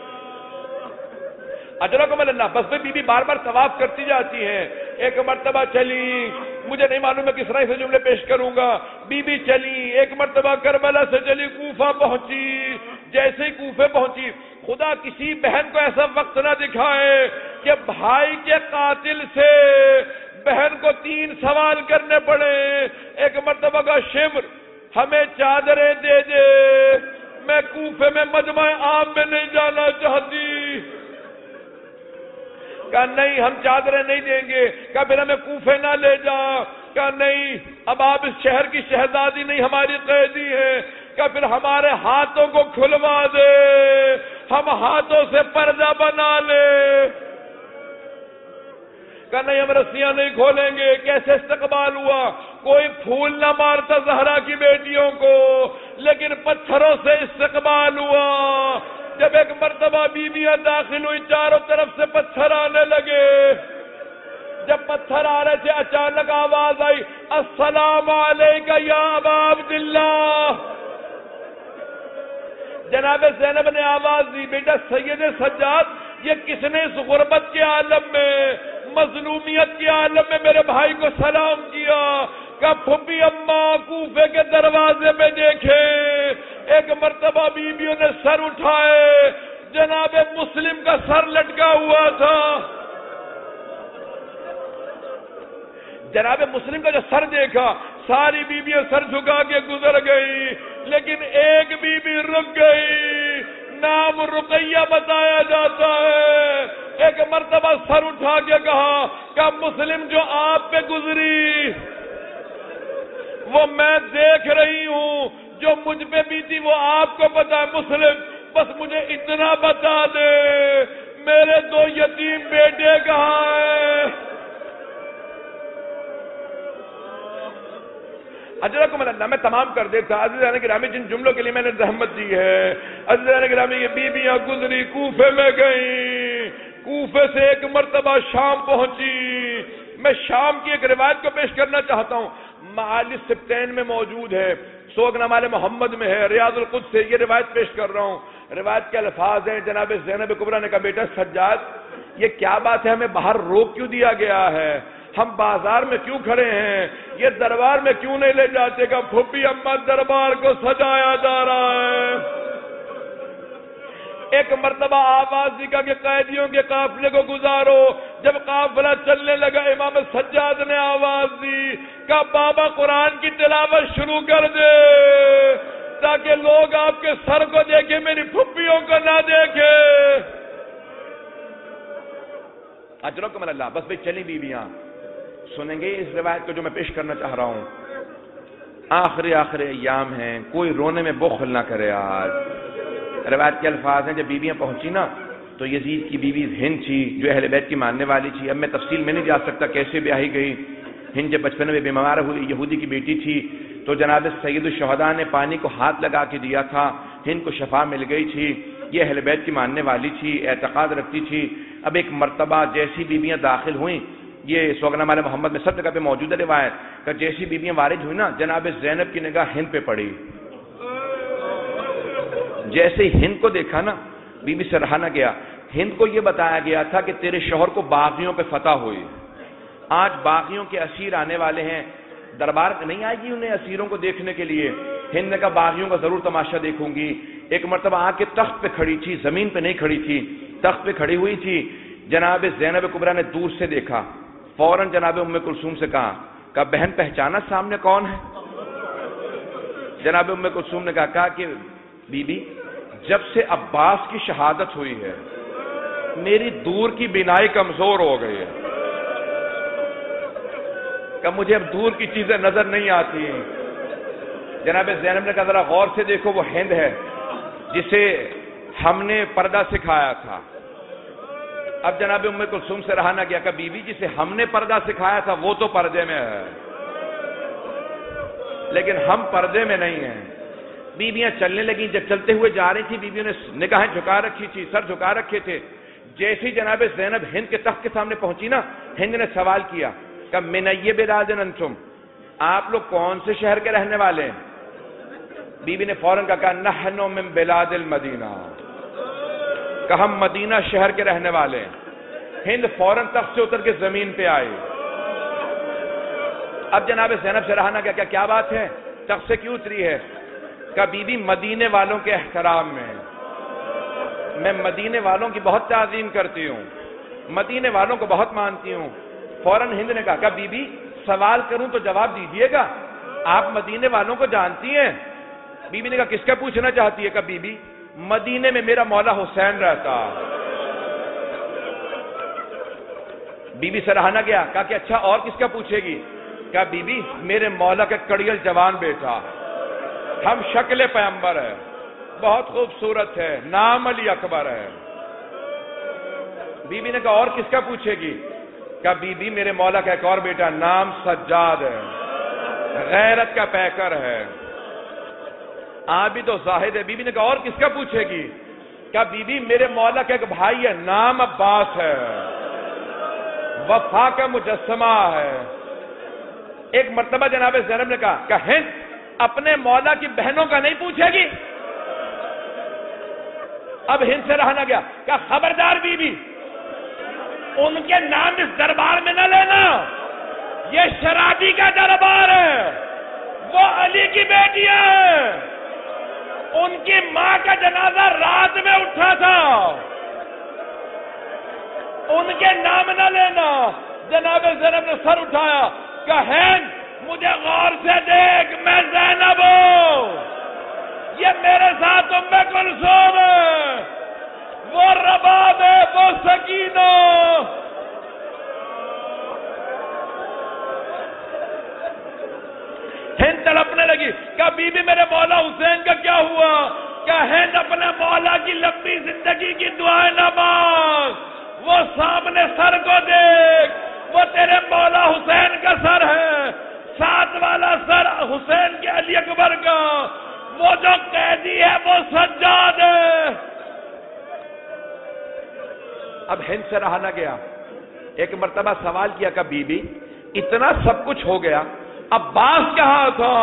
اجرکم اللہ۔ بس بی بی بار بار طواف کرتی جاتی ہیں، ایک مرتبہ چلی، مجھے نہیں معلوم میں کس طرح سے جملے پیش کروں گا، بی بی چلی، ایک مرتبہ کربلا سے چلی کوفہ پہنچی، جیسے ہی کوفے پہنچی، خدا کسی بہن کو ایسا وقت نہ دکھائے کہ بھائی کے قاتل سے بہن کو 3 سوال کرنے پڑے۔ ایک مرتبہ کا شمر ہمیں چادریں دے دے، میں کوفے میں مجمع عام میں نہیں جانا چاہتی، کہا نہیں ہم چادریں نہیں دیں گے، کہا پھر ہمیں کوفے نہ لے جا، کہا نہیں اب آپ اس شہر کی شہزادی نہیں ہماری قیدی ہے، کہا پھر ہمارے ہاتھوں کو کھلوا دے، ہم ہاتھوں سے پردہ بنا لے، کہا نہیں ہم رسیاں نہیں کھولیں گے۔ کیسے استقبال ہوا؟ کوئی پھول نہ مارتا زہرا کی بیٹیوں کو، لیکن پتھروں سے استقبال ہوا۔ جب ایک مرتبہ بیویاں داخل ہوئی، چاروں طرف سے پتھر آنے لگے، جب پتھر آ رہے تھے اچانک آواز آئی السلام علیکہ یا ابا عبداللہ۔ جناب زینب نے آواز دی بیٹا سید سجاد یہ کس نے اس غربت کے عالم میں، مظلومیت کے عالم میں میرے بھائی کو سلام کیا؟ کہ پھپھی اماں کوفے کے دروازے میں دیکھے، ایک مرتبہ بیویوں نے سر اٹھائے، جناب مسلم کا سر لٹکا ہوا تھا، جناب مسلم کا جو سر دیکھا ساری بیویاں سر جھکا کے گزر گئی، لیکن ایک بیوی رک گئی، نام رقیہ بتایا جاتا ہے۔ ایک مرتبہ سر اٹھا کے کہا کہ مسلم جو آپ پہ گزری وہ میں دیکھ رہی ہوں، جو مجھ پہ بھی تھی وہ آپ کو پتا ہے، مسلم بس مجھے اتنا بتا دے میرے 2 یتیم بیٹے کہاں ہیں؟ اجرکم اللہ۔ میں تمام کر دیتا عزیزان گرامی، جن جملوں کے لیے میں نے زحمت دی ہے، عزیزان گرامی یہ بیویاں گزری، کوفے میں گئیں، کوفے سے ایک مرتبہ شام پہنچی۔ میں شام کی ایک روایت کو پیش کرنا چاہتا ہوں، معالی السبتین میں موجود ہے، سوگنامہ محمد میں ہے، ریاض القدس سے یہ روایت پیش کر رہا ہوں۔ روایت کے الفاظ ہیں، جناب زینب کبریٰ نے کہا بیٹا سجاد یہ کیا بات ہے، ہمیں باہر روک کیوں دیا گیا ہے، ہم بازار میں کیوں کھڑے ہیں، یہ دربار میں کیوں نہیں لے جاتے؟ کہ پھپھی اماں دربار کو سجایا جا رہا ہے، ایک مرتبہ آواز دکھا کہ قیدیوں کے قافلے کو گزارو. جب قافلہ چلنے لگا امام سجاد نے آواز دی کہ بابا قرآن کی تلاوت شروع کر دے تاکہ لوگ آپ کے سر کو دیکھیں میری پھپھیوں کو نہ دیکھے. اجرکم اللہ. بس بھئی چلی بیویاں سنیں گے اس روایت کو جو میں پیش کرنا چاہ رہا ہوں. آخری ایام ہیں, کوئی رونے میں بخل نہ کرے. آج روایت کے الفاظ ہیں جب بیویاں پہنچی نا تو یزید کی بیوی ہند تھی جو اہل بیت کی ماننے والی تھی. اب میں تفصیل میں نہیں جا سکتا کیسے بیاہی گئی. ہند جب بچپن میں بیمار ہوئی, یہودی کی بیٹی تھی, تو جناب سید الشہداء نے پانی کو ہاتھ لگا کے دیا تھا. ہند کو شفا مل گئی تھی. یہ اہل بیت کی ماننے والی تھی, اعتقاد رکھتی تھی. اب ایک مرتبہ جیسی بیویاں داخل ہوئیں, یہ سوگنامہ محمد میں سب جگہ پہ موجود ہے روایت کہ جیسی بیویاں وارد ہوئی نا جناب زینب کی نگاہ ہند پہ پڑی. جیسے ہی ہند کو دیکھا نا بی بی سے رہا نہ گیا. ہند کو یہ بتایا گیا تھا کہ تیرے شوہر کو باغیوں پہ فتح ہوئی. آج باغیوں کے اسیر آنے والے ہیں, دربار نہیں آئے گی انہیں اسیروں کو دیکھنے کے لیے. ہند نے کہا باغیوں کا ضرور تماشا دیکھوں گی. ایک مرتبہ آ کے تخت پہ کھڑی تھی, زمین پہ نہیں کھڑی تھی, تخت پہ کھڑی ہوئی تھی. جناب زینب کبریٰ نے دور سے دیکھا, فوراً جناب ام کلثوم سے کہا بہن پہچانا سامنے کون ہے؟ جناب ام کلثوم نے کہا کہ بی بی جب سے عباس کی شہادت ہوئی ہے میری دور کی بینائی کمزور ہو گئی ہے, کہ مجھے اب دور کی چیزیں نظر نہیں آتی ہیں. جناب زینب نے کہا ذرا غور سے دیکھو وہ ہند ہے جسے ہم نے پردہ سکھایا تھا. اب جناب ام کلثوم سے رہا نہ گیا کہ بی بی جسے ہم نے پردہ سکھایا تھا وہ تو پردے میں ہے لیکن ہم پردے میں نہیں ہیں. بیویاں چلنے لگیں. جب چلتے ہوئے جا رہی تھی بیویوں نے نگاہیں جھکا رکھی تھی, سر جھکا رکھے تھے. جیسی جناب زینب ہند کے تخت کے سامنے پہنچی نا, ہند نے سوال کیا کہ من ای بلاد انتم, آپ لوگ کون سے شہر کے رہنے والے ہیں؟ بیوی نے فوراً کہا نحن من بلاد المدینہ, کہ ہم مدینہ شہر کے رہنے والے ہیں. ہند فوراً تخت سے اتر کے زمین پہ آئی. اب جناب زینب سے رہا نہ گیا کیا بات ہے, تخت سے کیوں اتری ہے؟ کہ بی بی مدینے والوں کے احترام میں مدینے والوں کی بہت تعظیم کرتی ہوں, مدینے والوں کو بہت مانتی ہوں. فوراً ہند نے کہا کہ بی بی سوال کروں تو جواب دیجئے گا, آپ مدینے والوں کو جانتی ہیں؟ بی بی نے کہا کس کا پوچھنا چاہتی ہے؟ کہ بی بی مدینے میں میرا مولا حسین رہتا. بی بی سے رہا نہ گیا, کہا کہ اچھا اور کس کا پوچھے گی؟ کہا بی بی میرے مولا کا کڑیل جوان بیٹا, ہم شکل پیغمبر ہے, بہت خوبصورت ہے, نام علی اکبر ہے. بی بی نے کہا اور کس کا پوچھے گی؟ کہا بی بی میرے مولا کا ایک اور بیٹا نام سجاد ہے, غیرت کا پیکر ہے, عابد و زاہد ہے. بی بی نے کہا اور کس کا پوچھے گی؟ کہا بی بی میرے مولا کا ایک بھائی ہے نام عباس ہے, وفا کا مجسمہ ہے. ایک مرتبہ جناب زینب نے کہا کہ ہند اپنے مولا کی بہنوں کا نہیں پوچھے گی؟ اب ہند سے رہا نہ گیا کہ خبردار بی بی ان کے نام اس دربار میں نہ لینا, یہ شرابی کا دربار ہے, وہ علی کی بیٹی ہے, ان کی ماں کا جنازہ رات میں اٹھا تھا, ان کے نام نہ لینا. جناب زینب نے سر اٹھایا کہ ہند مجھے غور سے دیکھ, میں زینب ہوں, یہ میرے ساتھ ام کلثوم ہے, وہ رباب ہے, وہ سکینہ. ہند تڑپنے لگی کہ بی بی میرے مولا حسین کا کیا ہوا؟ کہ ہند اپنے مولا کی لمبی زندگی کی دعائیں نہ مانگ, وہ سامنے سر کو دیکھ, وہ تیرے مولا حسین کا سر ہے, ساتھ والا سر حسین کے علی اکبر کا, وہ جو قیدی ہے وہ سجاد ہے. اب ہند سے رہا نہ گیا, ایک مرتبہ سوال کیا کہ بی بی اتنا سب کچھ ہو گیا, عباس کہاں تھا؟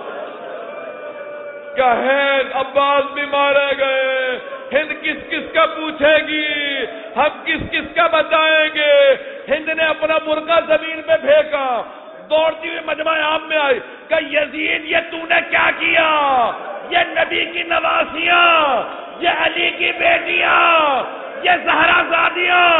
کہ ہند عباس بھی مارے گئے. ہند کس کس کا پوچھے گی, ہم کس کس کا بتائیں گے؟ ہند نے اپنا مرغا زمین پہ پھینکا, دوڑتی ہوئی مجمع عام میں آئی کہ یزید یہ تو نے کیا کیا؟ یہ نبی کی نواسیاں یہ علی کی بیٹیاں، یہ زہرا زادیاں۔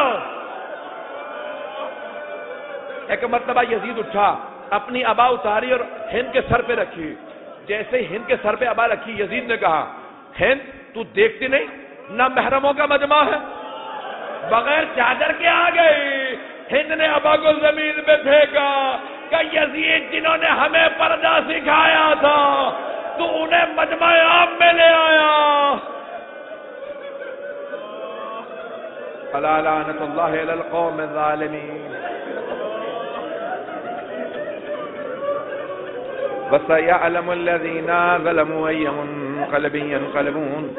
ایک مرتبہ یزید اٹھا، اپنی ابا اتاری اور ہند کے سر پہ رکھی۔ جیسے ہند کے سر پہ ابا رکھی، یزید نے کہا، ہند تو دیکھتی نہیں نہ محرموں کا مجمع ہے، بغیر چادر کے آ گئی۔ ہند نے ابا کو زمین پہ پھینکا کہ یزید جنہوں نے ہمیں پردہ سکھایا تھا تو انہیں مجمع عام میں لے آیا۔ الا لعنۃ اللہ علی القوم الظالمین۔ وَسَيَعْلَمُ الَّذِينَ ظَلَمُوا أَيَّ مُنقَلِبٍ يَنقَلِبُونَ۔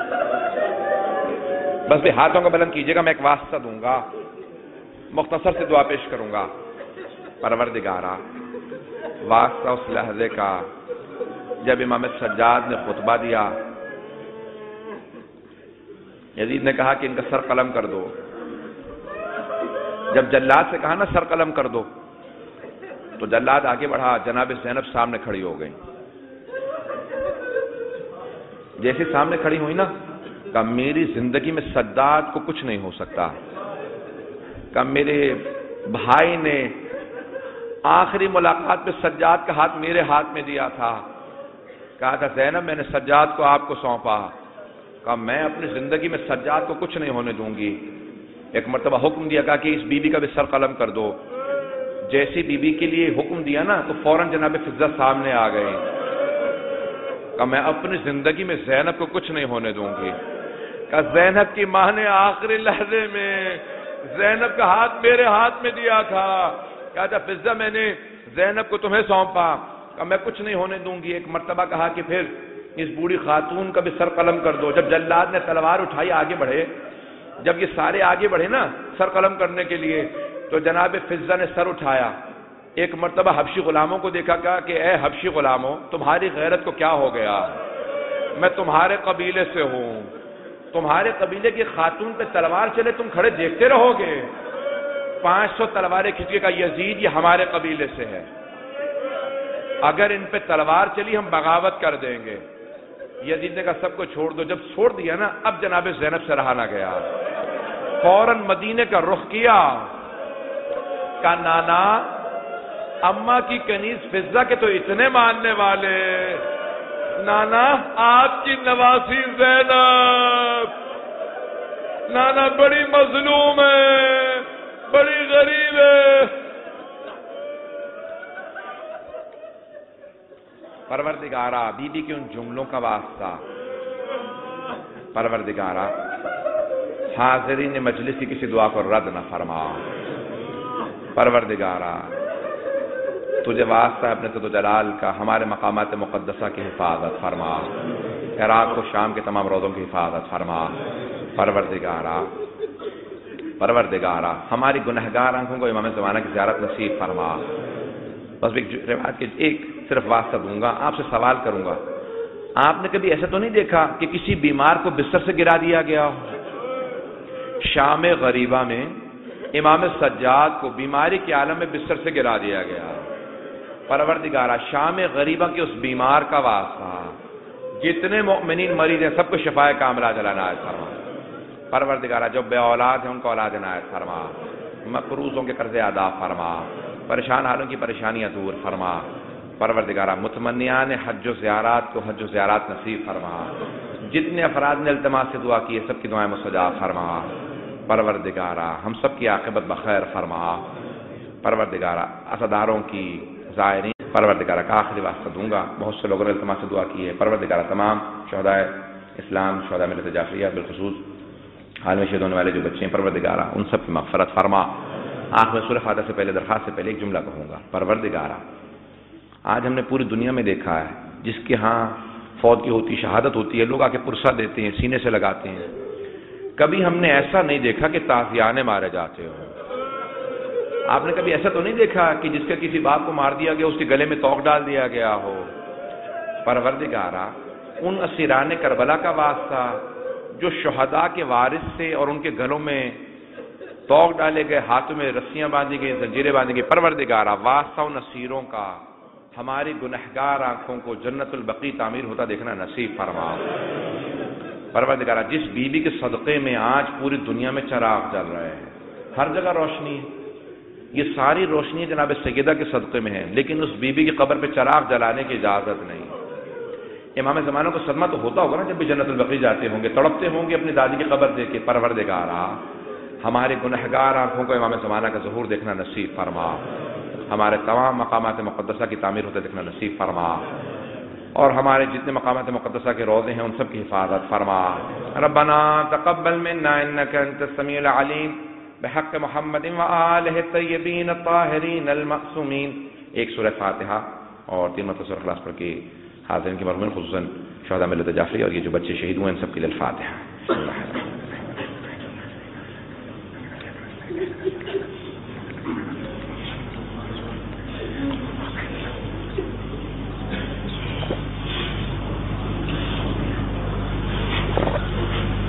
بس بھی ہاتھوں کو بلند کیجئے گا، میں ایک واسطہ دوں گا، مختصر سے دعا پیش کروں گا۔ پروردگارا، واسطہ اس لحظے کا جب امام سجاد نے خطبہ دیا، یزید نے کہا کہ ان کا سر قلم کر دو۔ جب جلاد سے کہا نا سر قلم کر دو، تو جلاد آگے بڑھا، جناب زینب سامنے کھڑی ہو گئی۔ جیسے سامنے کھڑی ہوئی نا، کہ میری زندگی میں سجاد کو کچھ نہیں ہو سکتا، کہ میرے بھائی نے آخری ملاقات پہ سجاد کا ہاتھ میرے ہاتھ میں دیا تھا، کہا تھا زینب میں نے سجاد کو آپ کو سونپا، کہا میں اپنی زندگی میں سجاد کو کچھ نہیں ہونے دوں گی۔ ایک مرتبہ حکم دیا، کہا کہ اس بی بی کا بھی سر قلم کر دو۔ جیسی بی بی کے لیے حکم دیا نا، تو فوراً جناب فضہ سامنے آ گئی، کہ میں اپنی زندگی میں زینب کو کچھ نہیں ہونے دوں گی۔ کہ زینب کی ماں نے آخری لحظے میں زینب کا ہاتھ میرے ہاتھ میں دیا تھا، کہا تھا فضہ میں نے زینب کو تمہیں سونپا، کہ میں کچھ نہیں ہونے دوں گی۔ ایک مرتبہ کہا کہ پھر اس بوڑھی خاتون کا بھی سر قلم کر دو۔ جب جلاد نے تلوار اٹھائی آگے بڑھے، جب یہ سارے آگے بڑھے نا سر قلم کرنے کے لیے، تو جناب فضہ نے سر اٹھایا۔ ایک مرتبہ حبشی غلاموں کو دیکھا، کہا کہ اے حبشی غلاموں، تمہاری غیرت کو کیا ہو گیا؟ میں تمہارے قبیلے سے ہوں، تمہارے قبیلے کی خاتون پہ تلوار چلے تم کھڑے دیکھتے رہو گے؟ 500 تلواریں کھینچ کے کہا یزید یہ ہمارے قبیلے سے ہے، اگر ان پہ تلوار چلی ہم بغاوت کر دیں گے۔ یزید نے کہا سب کو چھوڑ دو۔ جب چھوڑ دیا نا، اب جناب زینب سے رہا نہ گیا، فوراً مدینے کا رخ کیا۔ کا نانا اماں کی کنیز فضہ کے تو اتنے ماننے والے، نانا آپ کی نواسی زینب، نانا بڑی مظلوم ہے، بڑی غریب ہے۔ پروردگارا، بی بی کے ان جملوں کا واسطہ، پروردگارا حاضرین مجلس کی کسی دعا کو رد نہ فرما۔ پروردگارا، تجھے واسطہ اپنے تو جلال کا ہمارے مقامات مقدسہ کی حفاظت فرما، عراق و شام کے تمام روضوں کی حفاظت فرما۔ پروردگارا ہماری گنہگار آنکھوں کو امام زمانہ کی زیارت نصیب فرما۔ بس ایک روایت کے ایک صرف واسطہ دوں گا، آپ سے سوال کروں گا، آپ نے کبھی ایسا تو نہیں دیکھا کہ کسی بیمار کو بستر سے گرا دیا گیا ہو؟ شام غریبہ میں امام سجاد کو بیماری کے عالم میں بستر سے گرا دیا گیا۔ پروردگارا شام غریبہ کے اس بیمار کا واسطہ، جتنے مؤمنین مریض ہیں سب کو شفائے کاملہ عنایت فرما۔ پروردگارا جو بے اولاد ہیں ان کو اولاد عنایت فرما، مقروضوں کے قرض ادا فرما، پریشان حالوں کی پریشانیاں دور فرما۔ پروردگارا متمنیان حج و زیارات کو حج و زیارات نصیب فرما۔ جتنے افراد نے التماس سے دعا کی ہے سب کی دعائیں مستجاب فرما۔ پروردگارا ہم سب کی عاقبت بخیر فرما۔ پروردگارا عزاداروں کی، زائرین، پروردگارا کا آخری واسطہ دوں گا، بہت سے لوگوں نے التماس سے دعا کی ہے۔ پروردگارا تمام شہدائے اسلام، شہداء ملت جعفریہ، بالخصوص حال میں شہید ہونے والے جو بچے ہیں، پروردگارا ان سب کی مغفرت فرما۔ آخر میں سورہ فاتحہ سے پہلے، درخواست سے پہلے ایک جملہ کہوں گا۔ پروردگارا آج ہم نے پوری دنیا میں دیکھا ہے، جس کے ہاں فوت کی ہوتی، شہادت ہوتی ہے، لوگ آ کے پرسہ دیتے ہیں، سینے سے لگاتے ہیں۔ کبھی ہم نے ایسا نہیں دیکھا کہ تازیانے مارے جاتے ہوں۔ آپ نے کبھی ایسا تو نہیں دیکھا کہ جس کا کسی باپ کو مار دیا گیا اس کے گلے میں توق ڈال دیا گیا ہو۔ پروردگارا ان اسیران کربلا کا واسطہ جو شہداء کے وارث سے اور ان کے گلوں میں توق ڈالے گئے، ہاتھوں میں رسیاں باندھی گئی، زنجیریں باندھی گئی، پروردگارا واسطہ ان اسیروں کا ہماری گنہگار آنکھوں کو جنت البقیع تعمیر ہوتا دیکھنا نصیب فرما۔ پروردگارہ جس بیوی کے صدقے میں آج پوری دنیا میں چراغ جل رہے ہیں، ہر جگہ روشنی ہے، یہ ساری روشنی جناب سیدہ کے صدقے میں ہے، لیکن اس بیوی کی قبر پہ چراغ جلانے کی اجازت نہیں۔ امام زمانوں کو صدمہ تو ہوتا ہوگا نا جب بھی جنت البقیع جاتے ہوں گے، تڑپتے ہوں گے اپنی دادی کی قبر دیکھ کے، پروردگارہ ہمارے گنہگار آنکھوں کو امام زمانہ کا ظہور دیکھنا نصیب فرما، ہمارے تمام مقامات مقدسہ کی تعمیر ہوتے دیکھنا نصیب فرما، اور ہمارے جتنے مقامات مقدسہ کے روضے ہیں ان سب کی حفاظت فرما۔ ربنا تقبل منا انك انت السميع العليم بحق محمد وآلہ الطیبین الطاہرین المعصومین۔ ایک سورہ فاتحہ اور 3 مرتبہ سورہ اخلاص پڑھ کے حاضرین کے مرحومین خصوصاً شہداء ملت جعفری اور یہ جو بچے شہید ہوئے ان سب کے لیے الفاتحہ۔